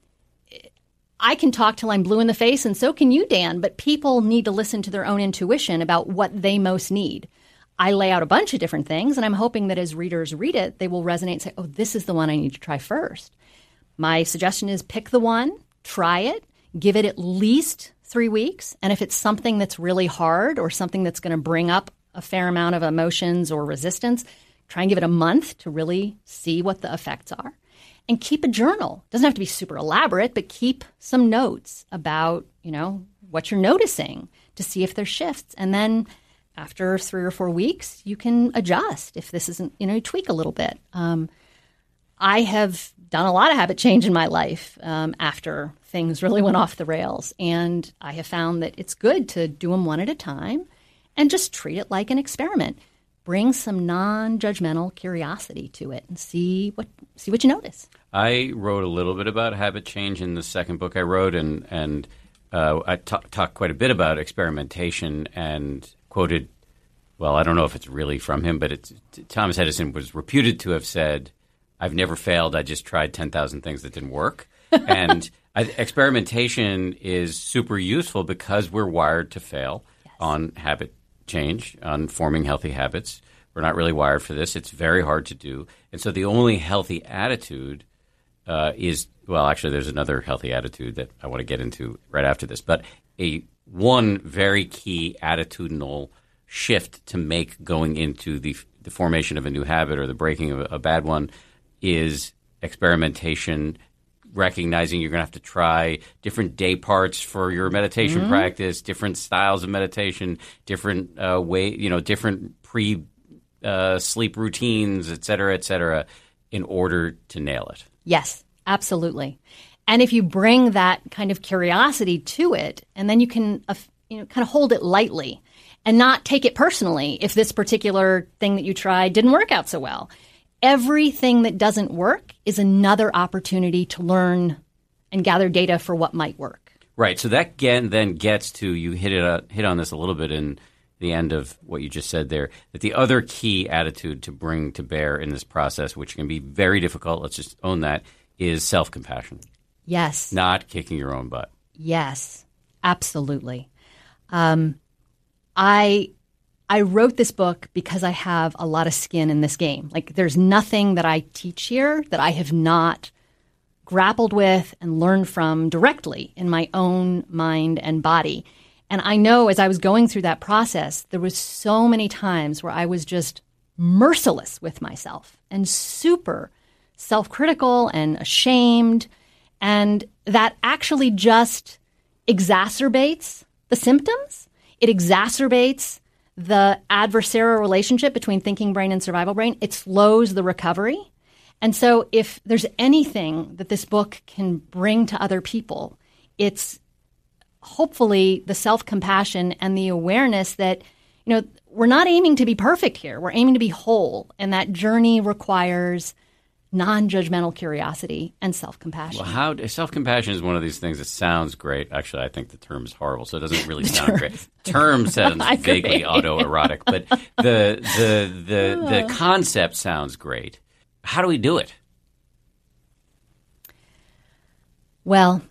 I can talk till I'm blue in the face, and so can you, Dan, but people need to listen to their own intuition about what they most need. I lay out a bunch of different things, and I'm hoping that as readers read it, they will resonate and say, oh, this is the one I need to try first. My suggestion is pick the one, try it, give it at least three weeks. And if it's something that's really hard or something that's going to bring up a fair amount of emotions or resistance, try and give it a month to really see what the effects are. And keep a journal. Doesn't have to be super elaborate, but keep some notes about, you know, what you're noticing to see if there's shifts. And then after three or four weeks, you can adjust if this isn't, you know, you tweak a little bit. Um, I have done a lot of habit change in my life um, after things really went off the rails. And I have found that it's good to do them one at a time and just treat it like an experiment. Bring some non-judgmental curiosity to it and see what see what you notice. I wrote a little bit about habit change in the second book I wrote, and and uh, I t- talked quite a bit about experimentation and quoted, well, I don't know if it's really from him, but it's, Thomas Edison was reputed to have said, I've never failed, I just tried ten thousand things that didn't work. And I, experimentation is super useful because we're wired to fail yes. on habit change, on forming healthy habits. We're not really wired for this. It's very hard to do. And so the only healthy attitude uh, is, well, actually, there's another healthy attitude that I want to get into right after this. But a one very key attitudinal shift to make going into the, the formation of a new habit or the breaking of a, a bad one is experimentation, recognizing you're going to have to try different day parts for your meditation mm-hmm. practice, different styles of meditation, different uh, way, you know, different pre uh, sleep routines, et cetera, et cetera, in order to nail it. Yes, absolutely. And if you bring that kind of curiosity to it, and then you can, uh, you know, kind of hold it lightly and not take it personally if this particular thing that you tried didn't work out so well. Everything that doesn't work is another opportunity to learn and gather data for what might work. Right. So that get, then gets to, you hit it uh, hit on this a little bit in the end of what you just said there, that the other key attitude to bring to bear in this process, which can be very difficult, let's just own that, is self-compassion. Yes. Not kicking your own butt. Yes, absolutely. Um, I... I wrote this book because I have a lot of skin in this game. Like, there's nothing that I teach here that I have not grappled with and learned from directly in my own mind and body. And I know as I was going through that process, there was so many times where I was just merciless with myself and super self-critical and ashamed. And that actually just exacerbates the symptoms. It exacerbates the adversarial relationship between thinking brain and survival brain. It slows the recovery. And so if there's anything that this book can bring to other people, it's hopefully the self-compassion and the awareness that, you know, we're not aiming to be perfect here. We're aiming to be whole. And that journey requires non-judgmental curiosity, and self-compassion. Well, how self-compassion is one of these things that sounds great. Actually, I think the term is horrible, so it doesn't really sound great. Term sounds vaguely autoerotic, but the the the the concept sounds great. How do we do it? Well,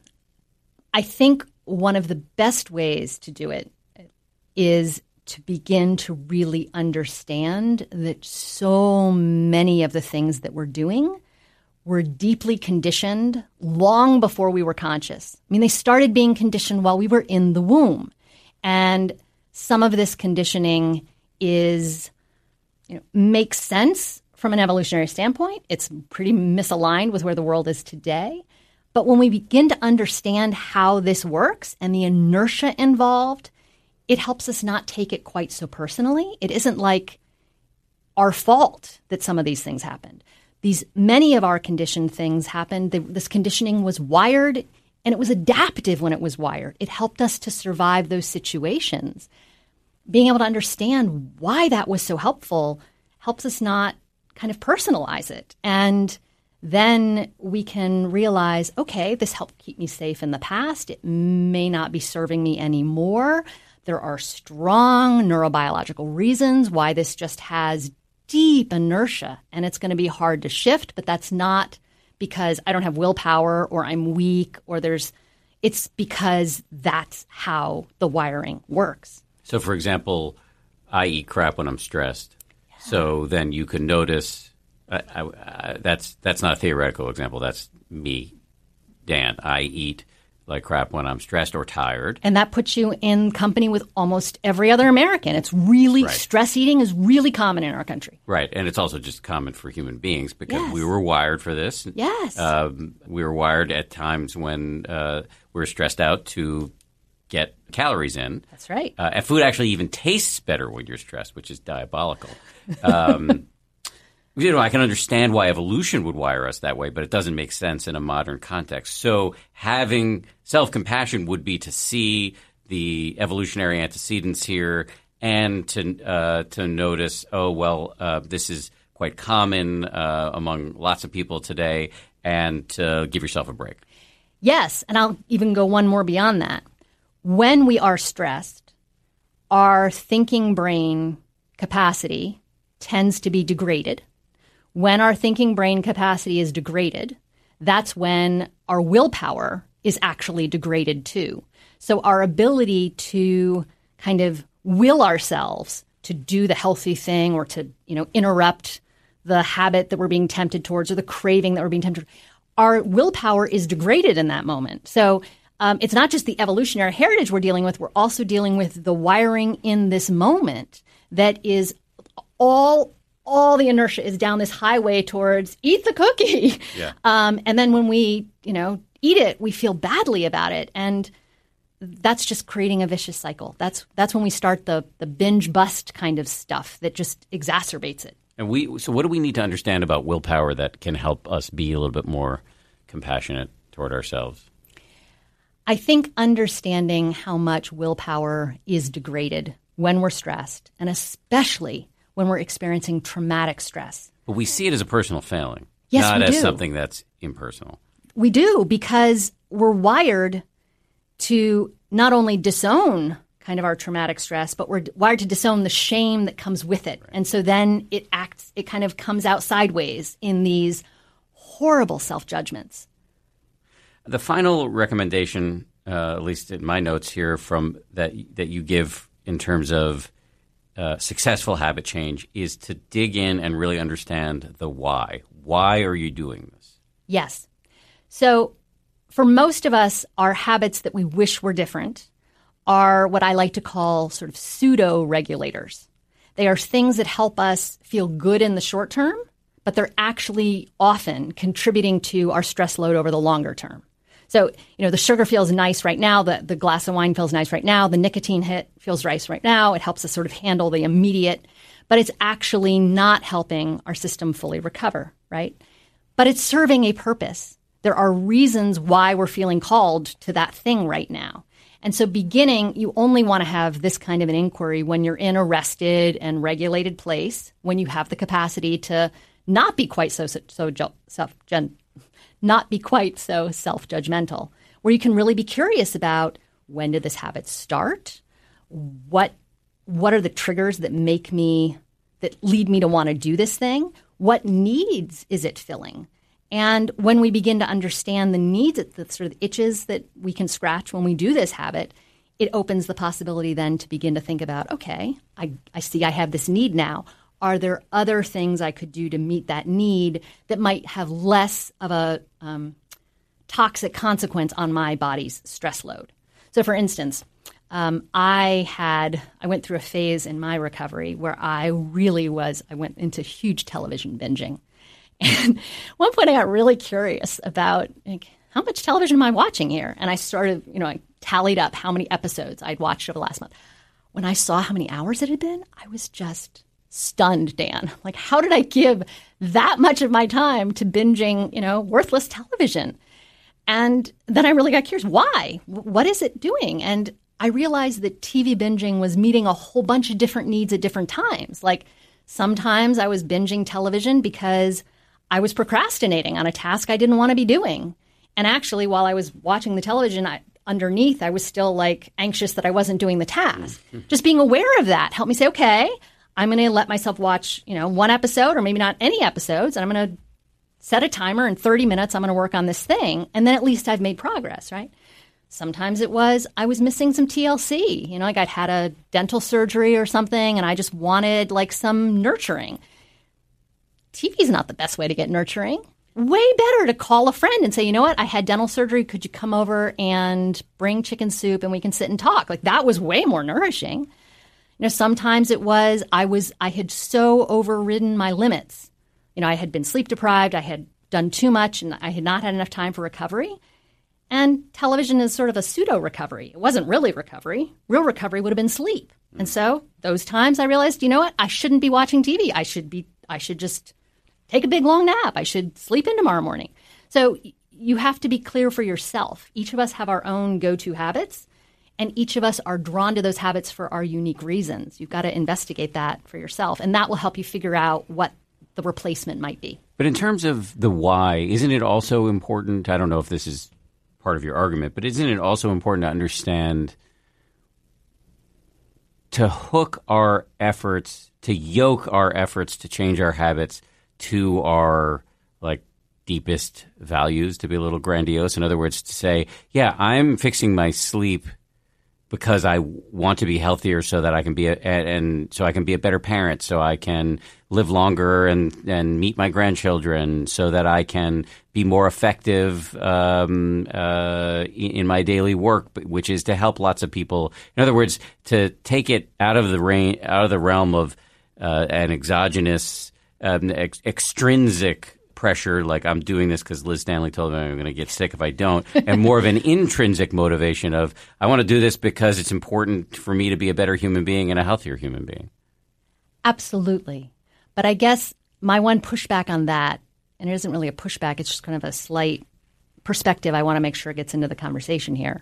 I think one of the best ways to do it is to begin to really understand that so many of the things that we're doing were deeply conditioned long before we were conscious. I mean, they started being conditioned while we were in the womb. And some of this conditioning is, you know, makes sense from an evolutionary standpoint. It's pretty misaligned with where the world is today. But when we begin to understand how this works and the inertia involved, it helps us not take it quite so personally. It isn't like our fault that some of these things happened. These many of our conditioned things happened. The, this conditioning was wired, and it was adaptive when it was wired. It helped us to survive those situations. Being able to understand why that was so helpful helps us not kind of personalize it. And then we can realize, okay, this helped keep me safe in the past. It may not be serving me anymore. There are strong neurobiological reasons why this just has deep inertia, and it's going to be hard to shift, but that's not because I don't have willpower or I'm weak or there's – it's because that's how the wiring works. So, for example, I eat crap when I'm stressed. Yeah. So then you can notice I, I, I, that's that's not a theoretical example. That's me, Dan. I eat like crap when I'm stressed or tired. And that puts you in company with almost every other American. It's really right. Stress eating is really common in our country. Right. And it's also just common for human beings because yes. we were wired for this. Yes. Um, we were wired at times when uh, we were stressed out to get calories in. That's right. Uh, and food actually even tastes better when you're stressed, which is diabolical. Um, you know, I can understand why evolution would wire us that way, but it doesn't make sense in a modern context. So having self-compassion would be to see the evolutionary antecedents here and to uh, to notice, oh, well, uh, this is quite common uh, among lots of people today, and to give yourself a break. Yes, and I'll even go one more beyond that. When we are stressed, our thinking brain capacity tends to be degraded. When our thinking brain capacity is degraded, that's when our willpower is actually degraded too. So our ability to kind of will ourselves to do the healthy thing or to, you know, interrupt the habit that we're being tempted towards or the craving that we're being tempted, our willpower is degraded in that moment. So um, it's not just the evolutionary heritage we're dealing with, we're also dealing with the wiring in this moment that is all all the inertia is down this highway towards eat the cookie. Yeah. Um, and then when we, you know, eat it, we feel badly about it. And that's just creating a vicious cycle. That's that's when we start the the binge bust kind of stuff that just exacerbates it. And we so what do we need to understand about willpower that can help us be a little bit more compassionate toward ourselves? I think understanding how much willpower is degraded when we're stressed, and especially when we're experiencing traumatic stress. But we see it as a personal failing, yes, not we as do. something that's impersonal. We do, because we're wired to not only disown kind of our traumatic stress, but we're wired to disown the shame that comes with it. Right. And so then it acts, it kind of comes out sideways in these horrible self-judgments. The final recommendation, uh, at least in my notes here, from that that you give in terms of uh, successful habit change is to dig in and really understand the why. Why are you doing this? Yes. So for most of us, our habits that we wish were different are what I like to call sort of pseudo-regulators. They are things that help us feel good in the short term, but they're actually often contributing to our stress load over the longer term. So, you know, the sugar feels nice right now. The, the glass of wine feels nice right now. The nicotine hit feels nice right now. It helps us sort of handle the immediate, but it's actually not helping our system fully recover, right? But it's serving a purpose. There are reasons why we're feeling called to that thing right now. And so beginning, you only want to have this kind of an inquiry when you're in a rested and regulated place, when you have the capacity to not be quite so so self not be quite so self-judgmental, where you can really be curious about, when did this habit start? What what are the triggers that make me that lead me to want to do this thing? What needs is it filling? And when we begin to understand the needs, the sort of itches that we can scratch when we do this habit, it opens the possibility then to begin to think about, okay, I, I see I have this need now. Are there other things I could do to meet that need that might have less of a um, toxic consequence on my body's stress load? So for instance, um, I had, I went through a phase in my recovery where I really was, I went into huge television binging. And at one point I got really curious about, like, how much television am I watching here? And I started, you know, I tallied up how many episodes I'd watched over the last month. When I saw how many hours it had been, I was just stunned, Dan. Like, how did I give that much of my time to binging, you know, worthless television? And then I really got curious. Why? What is it doing? And I realized that T V binging was meeting a whole bunch of different needs at different times. Like, sometimes I was binging television because I was procrastinating on a task I didn't want to be doing. And actually, while I was watching the television, I, underneath, I was still like anxious that I wasn't doing the task. Just being aware of that helped me say, okay, I'm going to let myself watch, you know, one episode or maybe not any episodes, and I'm going to set a timer. In thirty minutes, I'm going to work on this thing, and then at least I've made progress, right? Sometimes it was I was missing some T L C, you know, like I'd had a dental surgery or something, and I just wanted like some nurturing. T V is not the best way to get nurturing. Way better to call a friend and say, you know what, I had dental surgery. Could you come over and bring chicken soup and we can sit and talk? Like, that was way more nourishing. You know, sometimes it was I was I had so overridden my limits. You know, I had been sleep deprived. I had done too much and I had not had enough time for recovery. And television is sort of a pseudo recovery. It wasn't really recovery. Real recovery would have been sleep. Mm. And so those times I realized, you know what, I shouldn't be watching T V. I should be I should just take a big long nap. I should sleep in tomorrow morning. So you have to be clear for yourself. Each of us have our own go-to habits, and each of us are drawn to those habits for our unique reasons. You've got to investigate that for yourself, and that will help you figure out what the replacement might be. But in terms of the why, isn't it also important, I don't know if this is part of your argument, but isn't it also important to understand, to hook our efforts, to yoke our efforts to change our habits to our like deepest values, to be a little grandiose. In other words, to say, yeah, I'm fixing my sleep because I want to be healthier so that I can be a, and so I can be a better parent, so I can live longer and, and meet my grandchildren, so that I can be more effective um, uh, in my daily work, which is to help lots of people. In other words, to take it out of the rain, out of the realm of uh, an exogenous Um, ex- extrinsic pressure, like I'm doing this because Liz Stanley told me I'm going to get sick if I don't, and more of an intrinsic motivation of I want to do this because it's important for me to be a better human being and a healthier human being. Absolutely. But I guess my one pushback on that, and it isn't really a pushback, it's just kind of a slight perspective I want to make sure gets into the conversation here.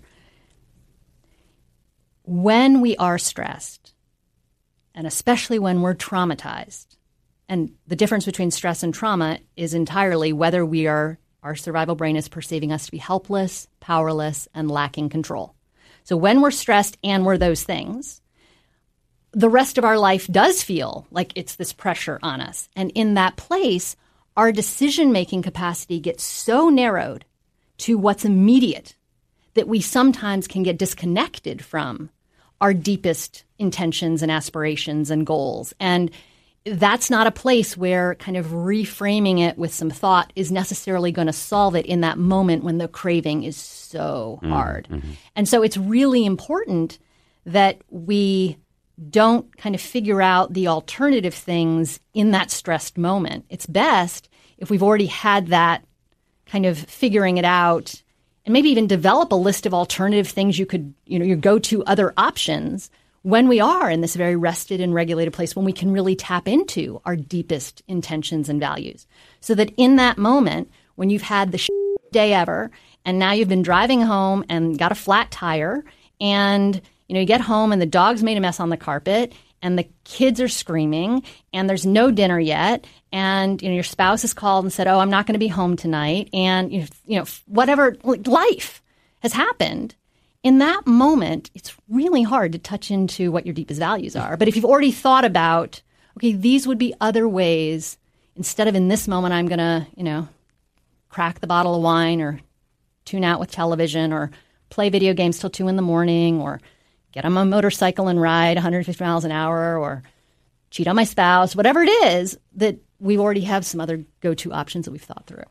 When we are stressed, and especially when we're traumatized, and the difference between stress and trauma is entirely whether we are, our survival brain is perceiving us to be helpless, powerless, and lacking control. So when we're stressed and we're those things, the rest of our life does feel like it's this pressure on us. And in that place, our decision-making capacity gets so narrowed to what's immediate that we sometimes can get disconnected from our deepest intentions and aspirations and goals. And that's not a place where kind of reframing it with some thought is necessarily going to solve it in that moment when the craving is so hard. Mm-hmm. And so it's really important that we don't kind of figure out the alternative things in that stressed moment. It's best if we've already had that kind of figuring it out, and maybe even develop a list of alternative things you could, you know, your go-to other options when we are in this very rested and regulated place, when we can really tap into our deepest intentions and values. So that in that moment, when you've had the day ever, and now you've been driving home and got a flat tire, and you know you get home and the dog's made a mess on the carpet, and the kids are screaming and there's no dinner yet, and you know your spouse has called and said, oh, I'm not going to be home tonight, and you know whatever, like, life has happened. In that moment, it's really hard to touch into what your deepest values are. But if you've already thought about, okay, these would be other ways, instead of in this moment I'm going to, you know, crack the bottle of wine or tune out with television or play video games till two in the morning or get on my motorcycle and ride one hundred fifty miles an hour or cheat on my spouse, whatever it is, that we already have some other go-to options that we've thought through.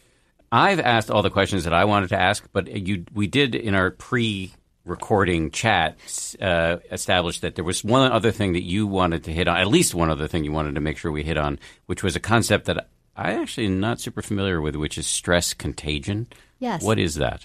I've asked all the questions that I wanted to ask, but you, we did in our pre-recording chat uh, establish that there was one other thing that you wanted to hit on, at least one other thing you wanted to make sure we hit on, which was a concept that I actually am not super familiar with, which is stress contagion. Yes. What is that?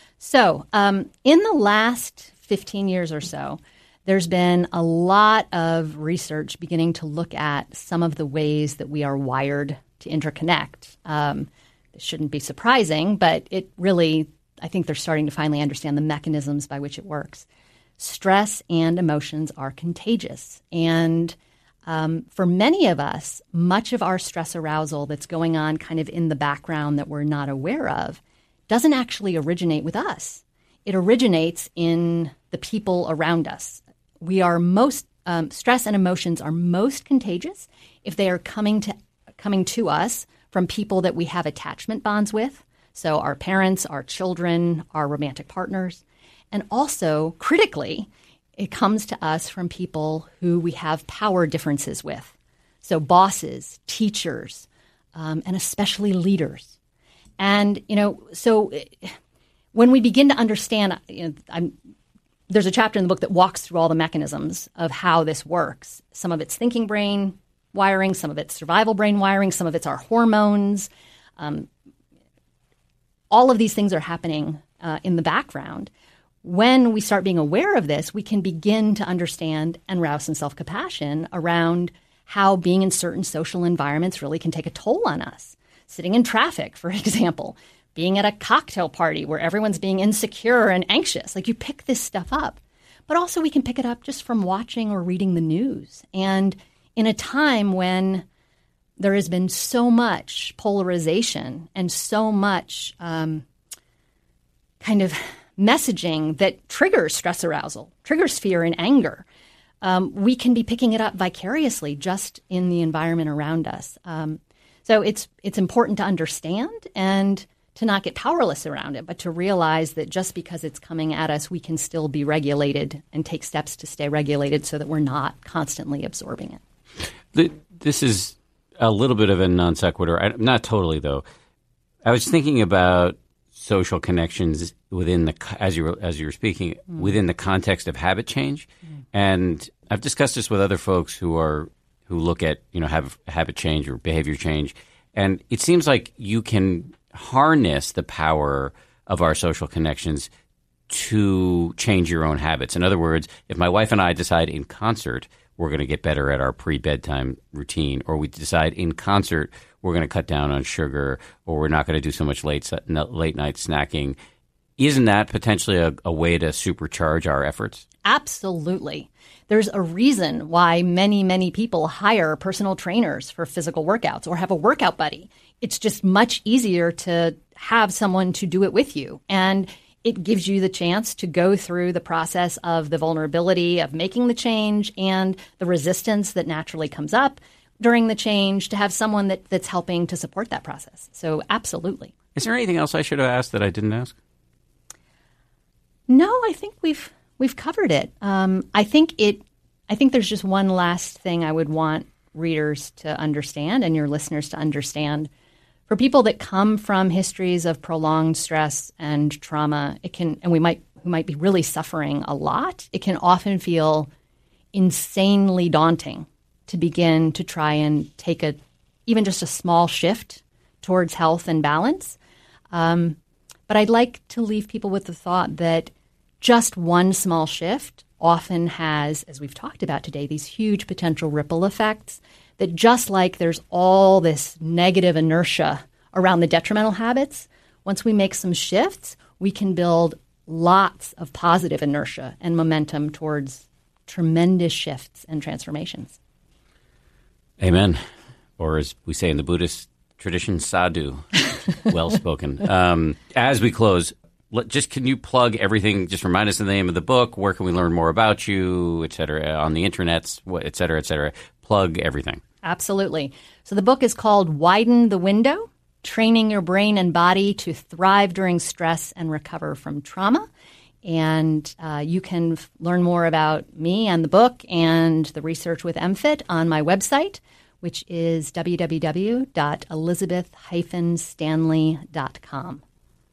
So um, in the last fifteen years or so, there's been a lot of research beginning to look at some of the ways that we are wired to interconnect. Um, this shouldn't be surprising, but it really, I think they're starting to finally understand the mechanisms by which it works. Stress and emotions are contagious. And um, for many of us, much of our stress arousal that's going on kind of in the background that we're not aware of doesn't actually originate with us. It originates in the people around us. We are most um, stress and emotions are most contagious if they are coming to coming to us from people that we have attachment bonds with. So our parents, our children, our romantic partners, and also critically, it comes to us from people who we have power differences with. So bosses, teachers, um, and especially leaders. And you know, so when we begin to understand, you know, I'm. There's a chapter in the book that walks through all the mechanisms of how this works. Some of it's thinking brain wiring, some of it's survival brain wiring, some of it's our hormones. Um, all of these things are happening uh, in the background. When we start being aware of this, we can begin to understand and rouse some self-compassion around how being in certain social environments really can take a toll on us. Sitting in traffic, for example, being at a cocktail party where everyone's being insecure and anxious. Like, you pick this stuff up. But also we can pick it up just from watching or reading the news. And in a time when there has been so much polarization and so much um, kind of messaging that triggers stress arousal, triggers fear and anger, um, we can be picking it up vicariously just in the environment around us. Um, so it's it's important to understand and to not get powerless around it, but to realize that just because it's coming at us, we can still be regulated and take steps to stay regulated so that we're not constantly absorbing it. The, this is a little bit of a non sequitur. I, not totally, though. I was thinking about social connections within the, as you were, as you were speaking, mm. within the context of habit change. Mm. And I've discussed this with other folks who are who look at, you know, have habit change or behavior change. And it seems like you can harness the power of our social connections to change your own habits. In other words, if my wife and I decide in concert we're going to get better at our pre-bedtime routine, or we decide in concert we're going to cut down on sugar, or we're not going to do so much late late night snacking, isn't that potentially a, a way to supercharge our efforts? Absolutely. There's a reason why many, many people hire personal trainers for physical workouts or have a workout buddy. It's just much easier to have someone to do it with you. And it gives you the chance to go through the process of the vulnerability of making the change and the resistance that naturally comes up during the change, to have someone that, that's helping to support that process. So absolutely. Is there anything else I should have asked that I didn't ask? No, I think we've we've covered it. Um, I think it. I think there's just one last thing I would want readers to understand and your listeners to understand. For people that come from histories of prolonged stress and trauma, it can, and we might who might be really suffering a lot, it can often feel insanely daunting to begin to try and take a even just a small shift towards health and balance. Um, but I'd like to leave people with the thought that just one small shift often has, as we've talked about today, these huge potential ripple effects, that just like there's all this negative inertia around the detrimental habits, once we make some shifts, we can build lots of positive inertia and momentum towards tremendous shifts and transformations. Amen. Or as we say in the Buddhist tradition, sadhu. Well spoken. Um, as we close, let, just can you plug everything? Just remind us of the name of the book. Where can we learn more about you, et cetera, on the internets, et cetera, et cetera. Plug everything. Absolutely. So the book is called Widen the Window, Training Your Brain and Body to Thrive During Stress and Recover from Trauma. And uh, you can f- learn more about me and the book and the research with M F I T on my website, which is w w w dot elizabeth dash stanley dot com.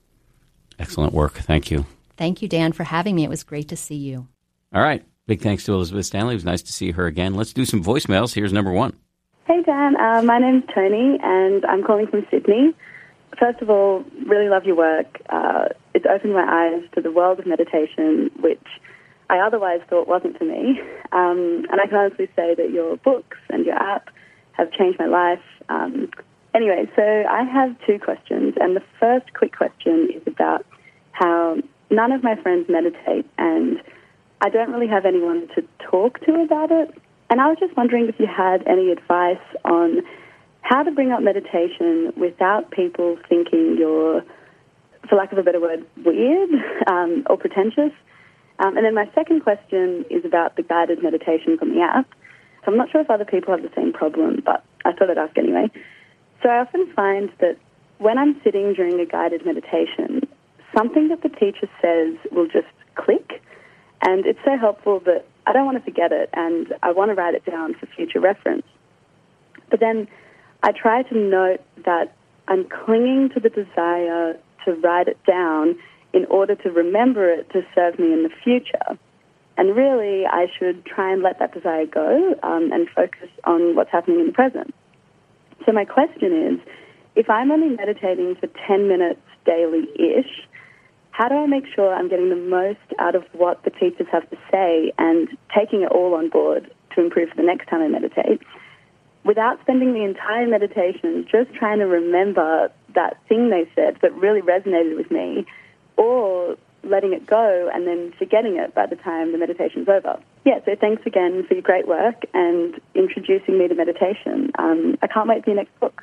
Excellent work. Thank you. Thank you, Dan, for having me. It was great to see you. All right. Big thanks to Elizabeth Stanley. It was nice to see her again. Let's do some voicemails. Here's number one. Hey, Dan. Uh, my name's Tony, and I'm calling from Sydney. First of all, really love your work. Uh, it's opened my eyes to the world of meditation, which I otherwise thought wasn't for me. Um, and I can honestly say that your books and your app have changed my life. Um, anyway, so I have two questions, and the first quick question is about how none of my friends meditate, and I don't really have anyone to talk to about it. And I was just wondering if you had any advice on how to bring up meditation without people thinking you're, for lack of a better word, weird um, or pretentious. Um, and then my second question is about the guided meditations on the app. So I'm not sure if other people have the same problem, but I thought I'd ask anyway. So I often find that when I'm sitting during a guided meditation, something that the teacher says will just click, and it's so helpful that I don't want to forget it, and I want to write it down for future reference. But then I try to note that I'm clinging to the desire to write it down in order to remember it to serve me in the future. And really, I should try and let that desire go um, and focus on what's happening in the present. So my question is, if I'm only meditating for ten minutes daily-ish, how do I make sure I'm getting the most out of what the teachers have to say and taking it all on board to improve for the next time I meditate, without spending the entire meditation just trying to remember that thing they said that really resonated with me, or letting it go and then forgetting it by the time the meditation's over? Yeah, so thanks again for your great work and introducing me to meditation. Um, I can't wait for your next book.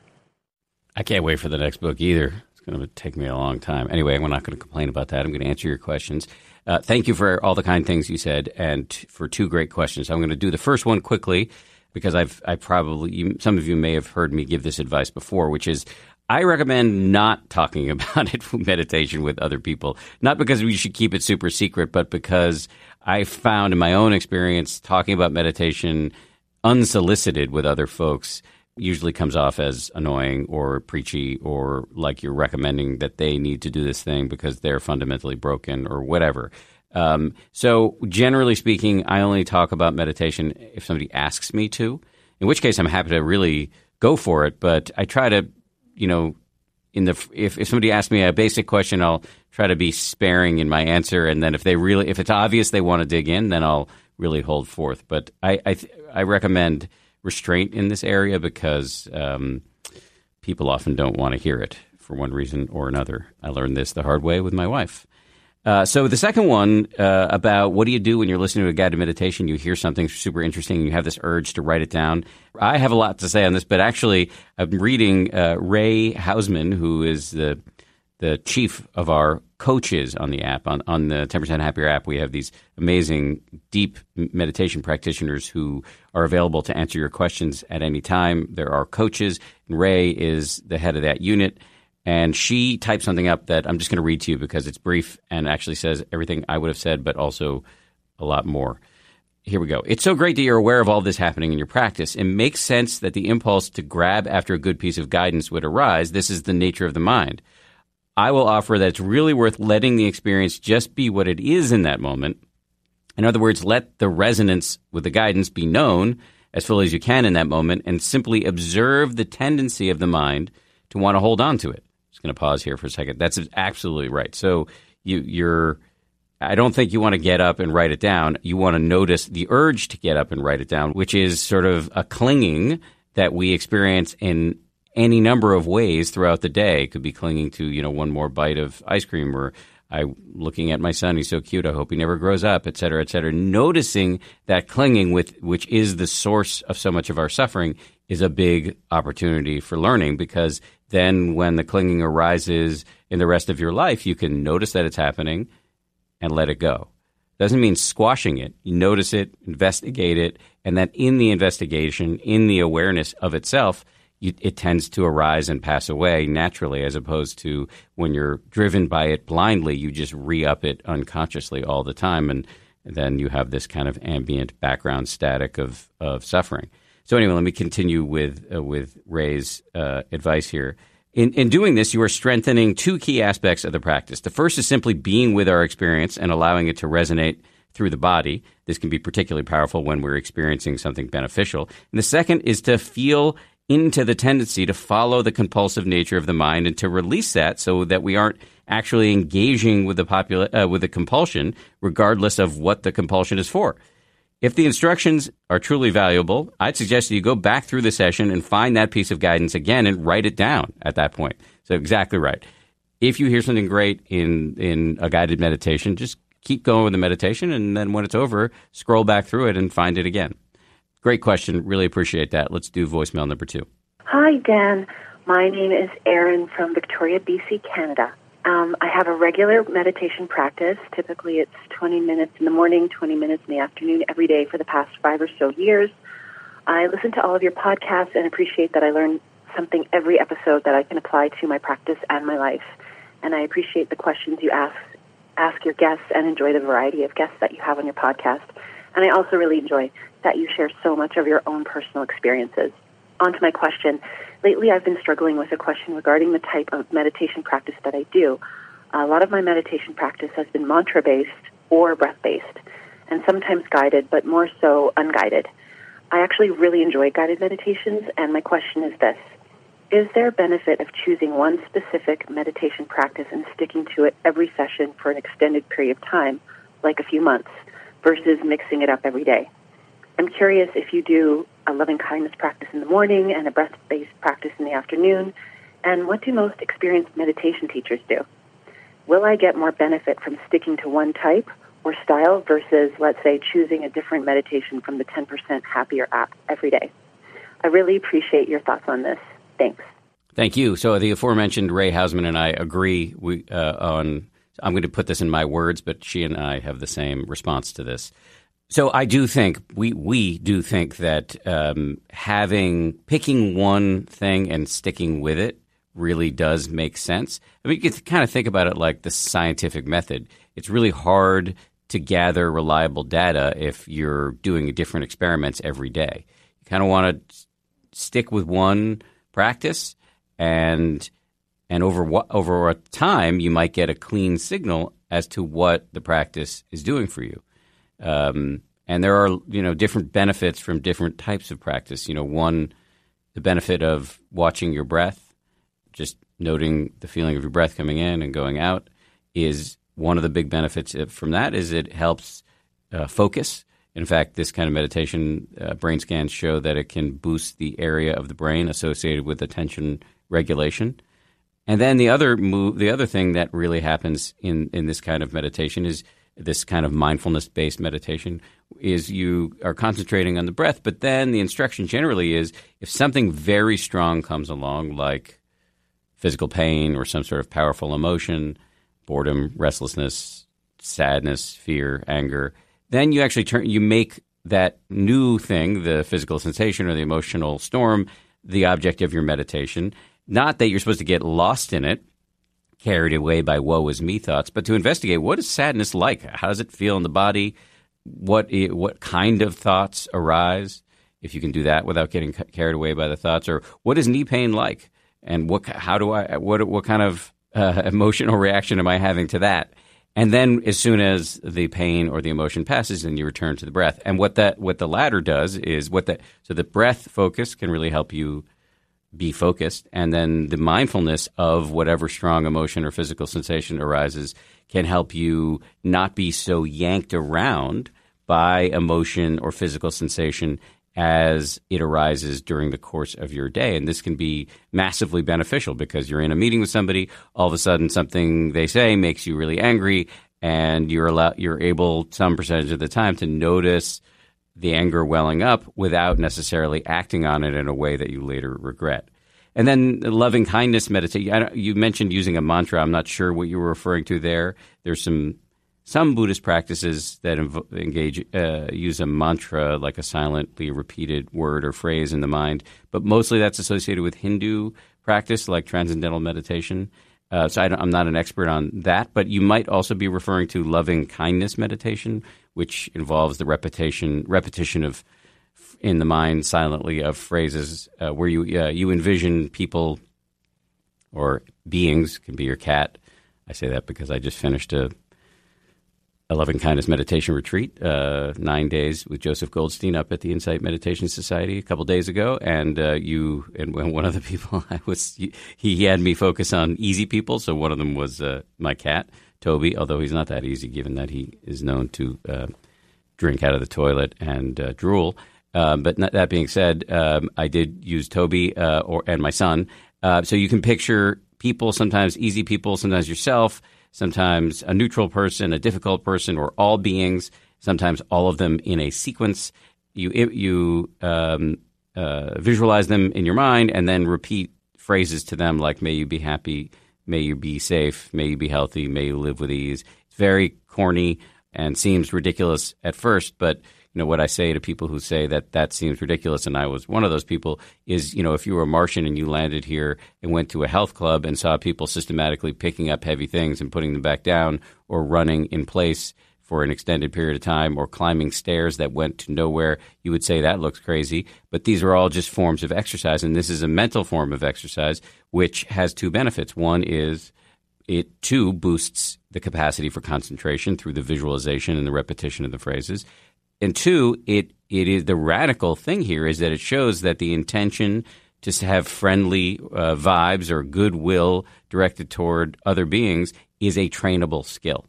I can't wait for the next book either. It's going to take me a long time. Anyway, we're not going to complain about that. I'm going to answer your questions. Uh, thank you for all the kind things you said and t- for two great questions. I'm going to do the first one quickly because I've I probably you, some of you may have heard me give this advice before, which is I recommend not talking about it meditation with other people. Not because we should keep it super secret, but because I found in my own experience talking about meditation unsolicited with other folks usually comes off as annoying or preachy or like you're recommending that they need to do this thing because they're fundamentally broken or whatever. Um, so generally speaking, I only talk about meditation if somebody asks me to, in which case I'm happy to really go for it. But I try to, you know, in the if, if somebody asks me a basic question, I'll try to be sparing in my answer. And then if they really, if it's obvious they want to dig in, then I'll really hold forth. But I I, I recommend restraint in this area because um, people often don't want to hear it for one reason or another. I learned this the hard way with my wife. Uh, so the second one uh, about what do you do when you're listening to a guided meditation, you hear something super interesting and you have this urge to write it down. I have a lot to say on this, but actually I'm reading uh, Ray Hausman, who is the the chief of our coaches on the app. On, on the ten percent Happier app, we have these amazing deep meditation practitioners who are available to answer your questions at any time. There are coaches, and Ray is the head of that unit. And she typed something up that I'm just going to read to you because it's brief and actually says everything I would have said, but also a lot more. Here we go. It's so great that you're aware of all this happening in your practice. It makes sense that the impulse to grab after a good piece of guidance would arise. This is the nature of the mind. I will offer that it's really worth letting the experience just be what it is in that moment. In other words, let the resonance with the guidance be known as fully as you can in that moment and simply observe the tendency of the mind to want to hold on to it. Just going to pause here for a second. That's absolutely right. So you, you're, I don't think you want to get up and write it down. You want to notice the urge to get up and write it down, which is sort of a clinging that we experience in any number of ways throughout the day. It could be clinging to, you know, one more bite of ice cream, or I'm looking at my son. He's so cute. I hope he never grows up, et cetera, et cetera. Noticing that clinging, with which is the source of so much of our suffering, is a big opportunity for learning, because then when the clinging arises in the rest of your life, you can notice that it's happening and let it go. Doesn't mean squashing it. You notice it, investigate it, and then in the investigation, in the awareness of itself, you, it tends to arise and pass away naturally, as opposed to when you're driven by it blindly, you just re-up it unconsciously all the time, and then you have this kind of ambient background static of, of suffering. So anyway, let me continue with uh, with Ray's uh, advice here. In, in doing this, you are strengthening two key aspects of the practice. The first is simply being with our experience and allowing it to resonate through the body. This can be particularly powerful when we're experiencing something beneficial. And the second is to feel into the tendency to follow the compulsive nature of the mind and to release that, so that we aren't actually engaging with the popula- uh, with the compulsion, regardless of what the compulsion is for. If the instructions are truly valuable, I'd suggest that you go back through the session and find that piece of guidance again and write it down at that point. So exactly right. If you hear something great in, in a guided meditation, just keep going with the meditation, and then when it's over, scroll back through it and find it again. Great question. Really appreciate that. Let's do voicemail number two. Hi, Dan. My name is Erin from Victoria, B C, Canada. Um, I have a regular meditation practice. Typically, it's twenty minutes in the morning, twenty minutes in the afternoon, every day for the past five or so years. I listen to all of your podcasts and appreciate that I learn something every episode that I can apply to my practice and my life. And I appreciate the questions you ask, ask your guests, and enjoy the variety of guests that you have on your podcast. And I also really enjoy that you share so much of your own personal experiences. On to my question. Lately, I've been struggling with a question regarding the type of meditation practice that I do. A lot of my meditation practice has been mantra-based or breath-based, and sometimes guided, but more so unguided. I actually really enjoy guided meditations, and my question is this. Is there a benefit of choosing one specific meditation practice and sticking to it every session for an extended period of time, like a few months, versus mixing it up every day? I'm curious if you do a loving-kindness practice in the morning and a breath-based practice in the afternoon, and what do most experienced meditation teachers do? Will I get more benefit from sticking to one type or style versus, let's say, choosing a different meditation from the ten percent Happier app every day? I really appreciate your thoughts on this. Thanks. Thank you. So the aforementioned Ray Hausman and I agree we, uh, on, I'm going to put this in my words, but she and I have the same response to this. So I do think, we we do think that um, having, picking one thing and sticking with it really does make sense. I mean, you can kind of think about it like the scientific method. It's really hard to gather reliable data if you're doing different experiments every day. You kind of want to stick with one practice, and and over what, over a time, you might get a clean signal as to what the practice is doing for you. Um, and there are, you know, different benefits from different types of practice. You know, one, the benefit of watching your breath, just noting the feeling of your breath coming in and going out, is one of the big benefits from that. Is it helps uh, focus. In fact, this kind of meditation, uh, brain scans show that it can boost the area of the brain associated with attention regulation. And then the other move, the other thing that really happens in, in this kind of meditation is this kind of mindfulness-based meditation is you are concentrating on the breath, but then the instruction generally is if something very strong comes along, like physical pain or some sort of powerful emotion, boredom, restlessness, sadness, fear, anger, then you actually turn, you make that new thing, the physical sensation or the emotional storm, the object of your meditation. Not that you're supposed to get lost in it, carried away by woe is me thoughts, but to investigate what is sadness like? How does it feel in the body? What what kind of thoughts arise? If you can do that without getting carried away by the thoughts, or what is knee pain like? And what how do I what what kind of uh, emotional reaction am I having to that? And then as soon as the pain or the emotion passes, then you return to the breath. And what that what the latter does is what that so the breath focus can really help you be focused, and then the mindfulness of whatever strong emotion or physical sensation arises can help you not be so yanked around by emotion or physical sensation as it arises during the course of your day. And this can be massively beneficial because you're in a meeting with somebody, all of a sudden something they say makes you really angry, and you're allow- you're able some percentage of the time to notice the anger welling up without necessarily acting on it in a way that you later regret. And then loving kindness meditation. You mentioned using a mantra. I'm not sure what you were referring to there. There's some some Buddhist practices that inv- engage uh, use a mantra, like a silently repeated word or phrase in the mind. But mostly that's associated with Hindu practice, like transcendental meditation. Uh, so I don't, I'm not an expert on that. But you might also be referring to loving kindness meditation, which involves the repetition repetition of in the mind silently of phrases uh, where you uh, you envision people or beings, can be your cat. I say that because I just finished a, a loving kindness meditation retreat, uh, nine days with Joseph Goldstein up at the Insight Meditation Society a couple days ago. And uh, you and one of the people I was he, he had me focus on easy people. So one of them was uh, my cat, Toby, although he's not that easy given that he is known to uh, drink out of the toilet and uh, drool. Um, but not, that being said, um, I did use Toby uh, or and my son. Uh, so you can picture people, sometimes easy people, sometimes yourself, sometimes a neutral person, a difficult person, or all beings, sometimes all of them in a sequence. You you um, uh, visualize them in your mind and then repeat phrases to them like, may you be happy, may you be safe, may you be healthy, may you live with ease. It's very corny and seems ridiculous at first, but you know, what I say to people who say that that seems ridiculous, and I was one of those people, is, you know, if you were a Martian and you landed here and went to a health club and saw people systematically picking up heavy things and putting them back down, or running in place for an extended period of time, or climbing stairs that went to nowhere, you would say that looks crazy. But these are all just forms of exercise, and this is a mental form of exercise, which has two benefits. One is it, too, boosts the capacity for concentration through the visualization and the repetition of the phrases. And two, it it is the radical thing here is that it shows that the intention to have friendly uh, vibes or goodwill directed toward other beings is a trainable skill.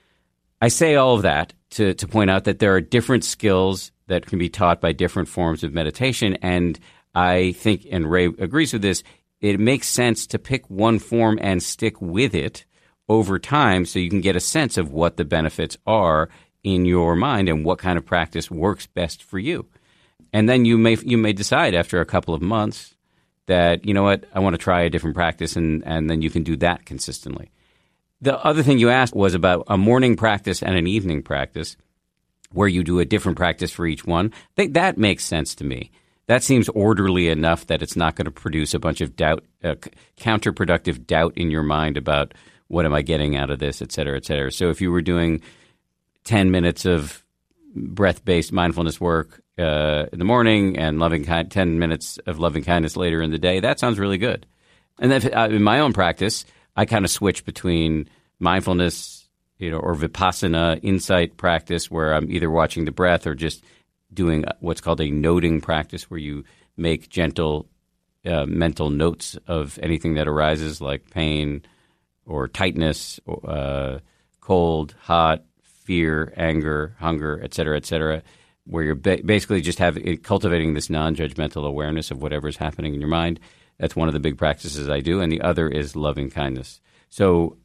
I say all of that to, to point out that there are different skills that can be taught by different forms of meditation. And I think, and Ray agrees with this, it makes sense to pick one form and stick with it over time so you can get a sense of what the benefits are in your mind and what kind of practice works best for you. And then you may you may decide after a couple of months that, you know what, I want to try a different practice, and, and then you can do that consistently. The other thing you asked was about a morning practice and an evening practice where you do a different practice for each one. I think that makes sense to me. That seems orderly enough that it's not going to produce a bunch of doubt, uh, counterproductive doubt in your mind about what am I getting out of this, et cetera, et cetera. So if you were doing ten minutes of breath-based mindfulness work uh, in the morning and loving kind, ten minutes of loving kindness later in the day, that sounds really good. And then uh, in my own practice, I kind of switch between mindfulness, you know, or vipassana insight practice, where I'm either watching the breath or just doing what's called a noting practice, where you make gentle uh, mental notes of anything that arises, like pain or tightness, or, uh, cold, hot, fear, anger, hunger, et cetera, et cetera, where you're ba- basically just have cultivating this non-judgmental awareness of whatever's happening in your mind. That's one of the big practices I do. And the other is loving kindness. So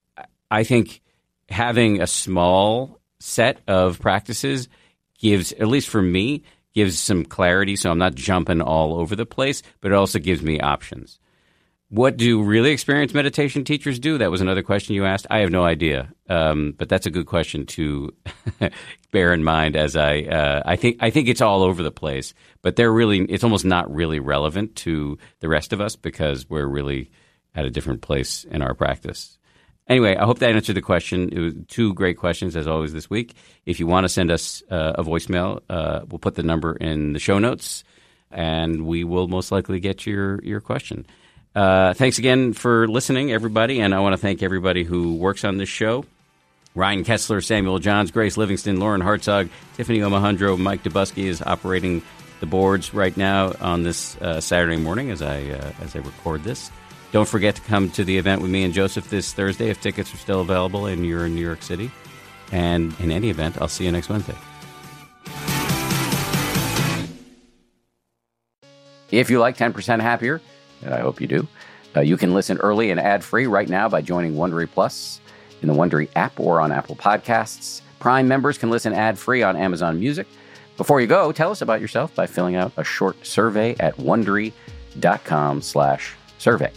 I think having a small set of practices gives, at least for me, gives some clarity. So I'm not jumping all over the place, but it also gives me options. What do really experienced meditation teachers do? That was another question you asked. I have no idea, um, but that's a good question to bear in mind. As I, uh, I think, I think it's all over the place. But they're really, it's almost not really relevant to the rest of us because we're really at a different place in our practice. Anyway, I hope that answered the question. It was two great questions as always this week. If you want to send us uh, a voicemail, uh, we'll put the number in the show notes, and we will most likely get your your question. Uh, thanks again for listening, everybody, and I want to thank everybody who works on this show. Ryan Kessler, Samuel Johns, Grace Livingston, Lauren Hartzog, Tiffany Omohundro, Mike Dubusky is operating the boards right now on this uh, Saturday morning as I uh, as I record this. Don't forget to come to the event with me and Joseph this Thursday if tickets are still available and you're in New York City. And in any event, I'll see you next Wednesday. If you like ten percent Happier, and I hope you do, uh, you can listen early and ad-free right now by joining Wondery Plus in the Wondery app or on Apple Podcasts. Prime members can listen ad-free on Amazon Music. Before you go, tell us about yourself by filling out a short survey at Wondery.com slash survey.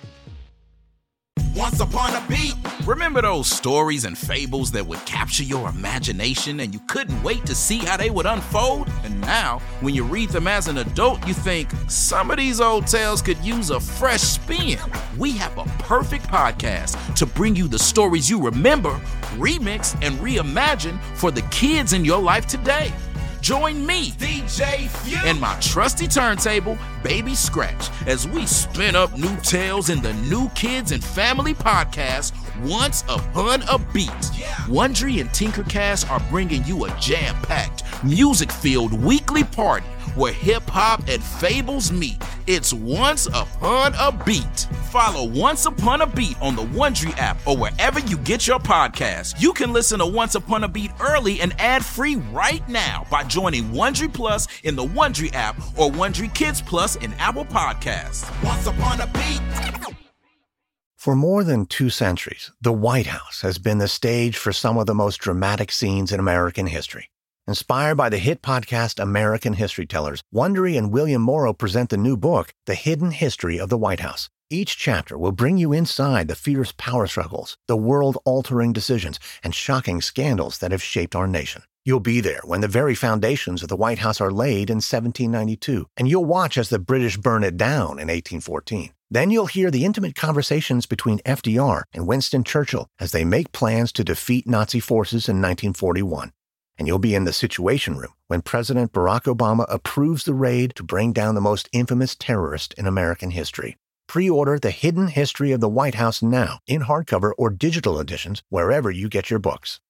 Once upon a beat. Remember those stories and fables that would capture your imagination and you couldn't wait to see how they would unfold? And now, when you read them as an adult, you think, some of these old tales could use a fresh spin. We have a perfect podcast to bring you the stories you remember, remix, and reimagine for the kids in your life today. Join me, D J Few, and my trusty turntable, Baby Scratch, as we spin up new tales in the New Kids and Family podcast, Once Upon a Beat. Yeah. Wondery and Tinkercast are bringing you a jam-packed, music-filled weekly party where hip-hop and fables meet. It's Once Upon a Beat. Follow Once Upon a Beat on the Wondery app or wherever you get your podcasts. You can listen to Once Upon a Beat early and ad-free right now by joining Wondery Plus in the Wondery app or Wondery Kids Plus in Apple Podcasts. Once Upon a Beat. For more than two centuries, the White House has been the stage for some of the most dramatic scenes in American history. Inspired by the hit podcast American History Tellers, Wondery and William Morrow present the new book, The Hidden History of the White House. Each chapter will bring you inside the fierce power struggles, the world-altering decisions, and shocking scandals that have shaped our nation. You'll be there when the very foundations of the White House are laid in seventeen ninety-two, and you'll watch as the British burn it down in eighteen fourteen. Then you'll hear the intimate conversations between F D R and Winston Churchill as they make plans to defeat Nazi forces in nineteen forty-one. And you'll be in the Situation Room when President Barack Obama approves the raid to bring down the most infamous terrorist in American history. Pre-order The Hidden History of the White House now in hardcover or digital editions wherever you get your books.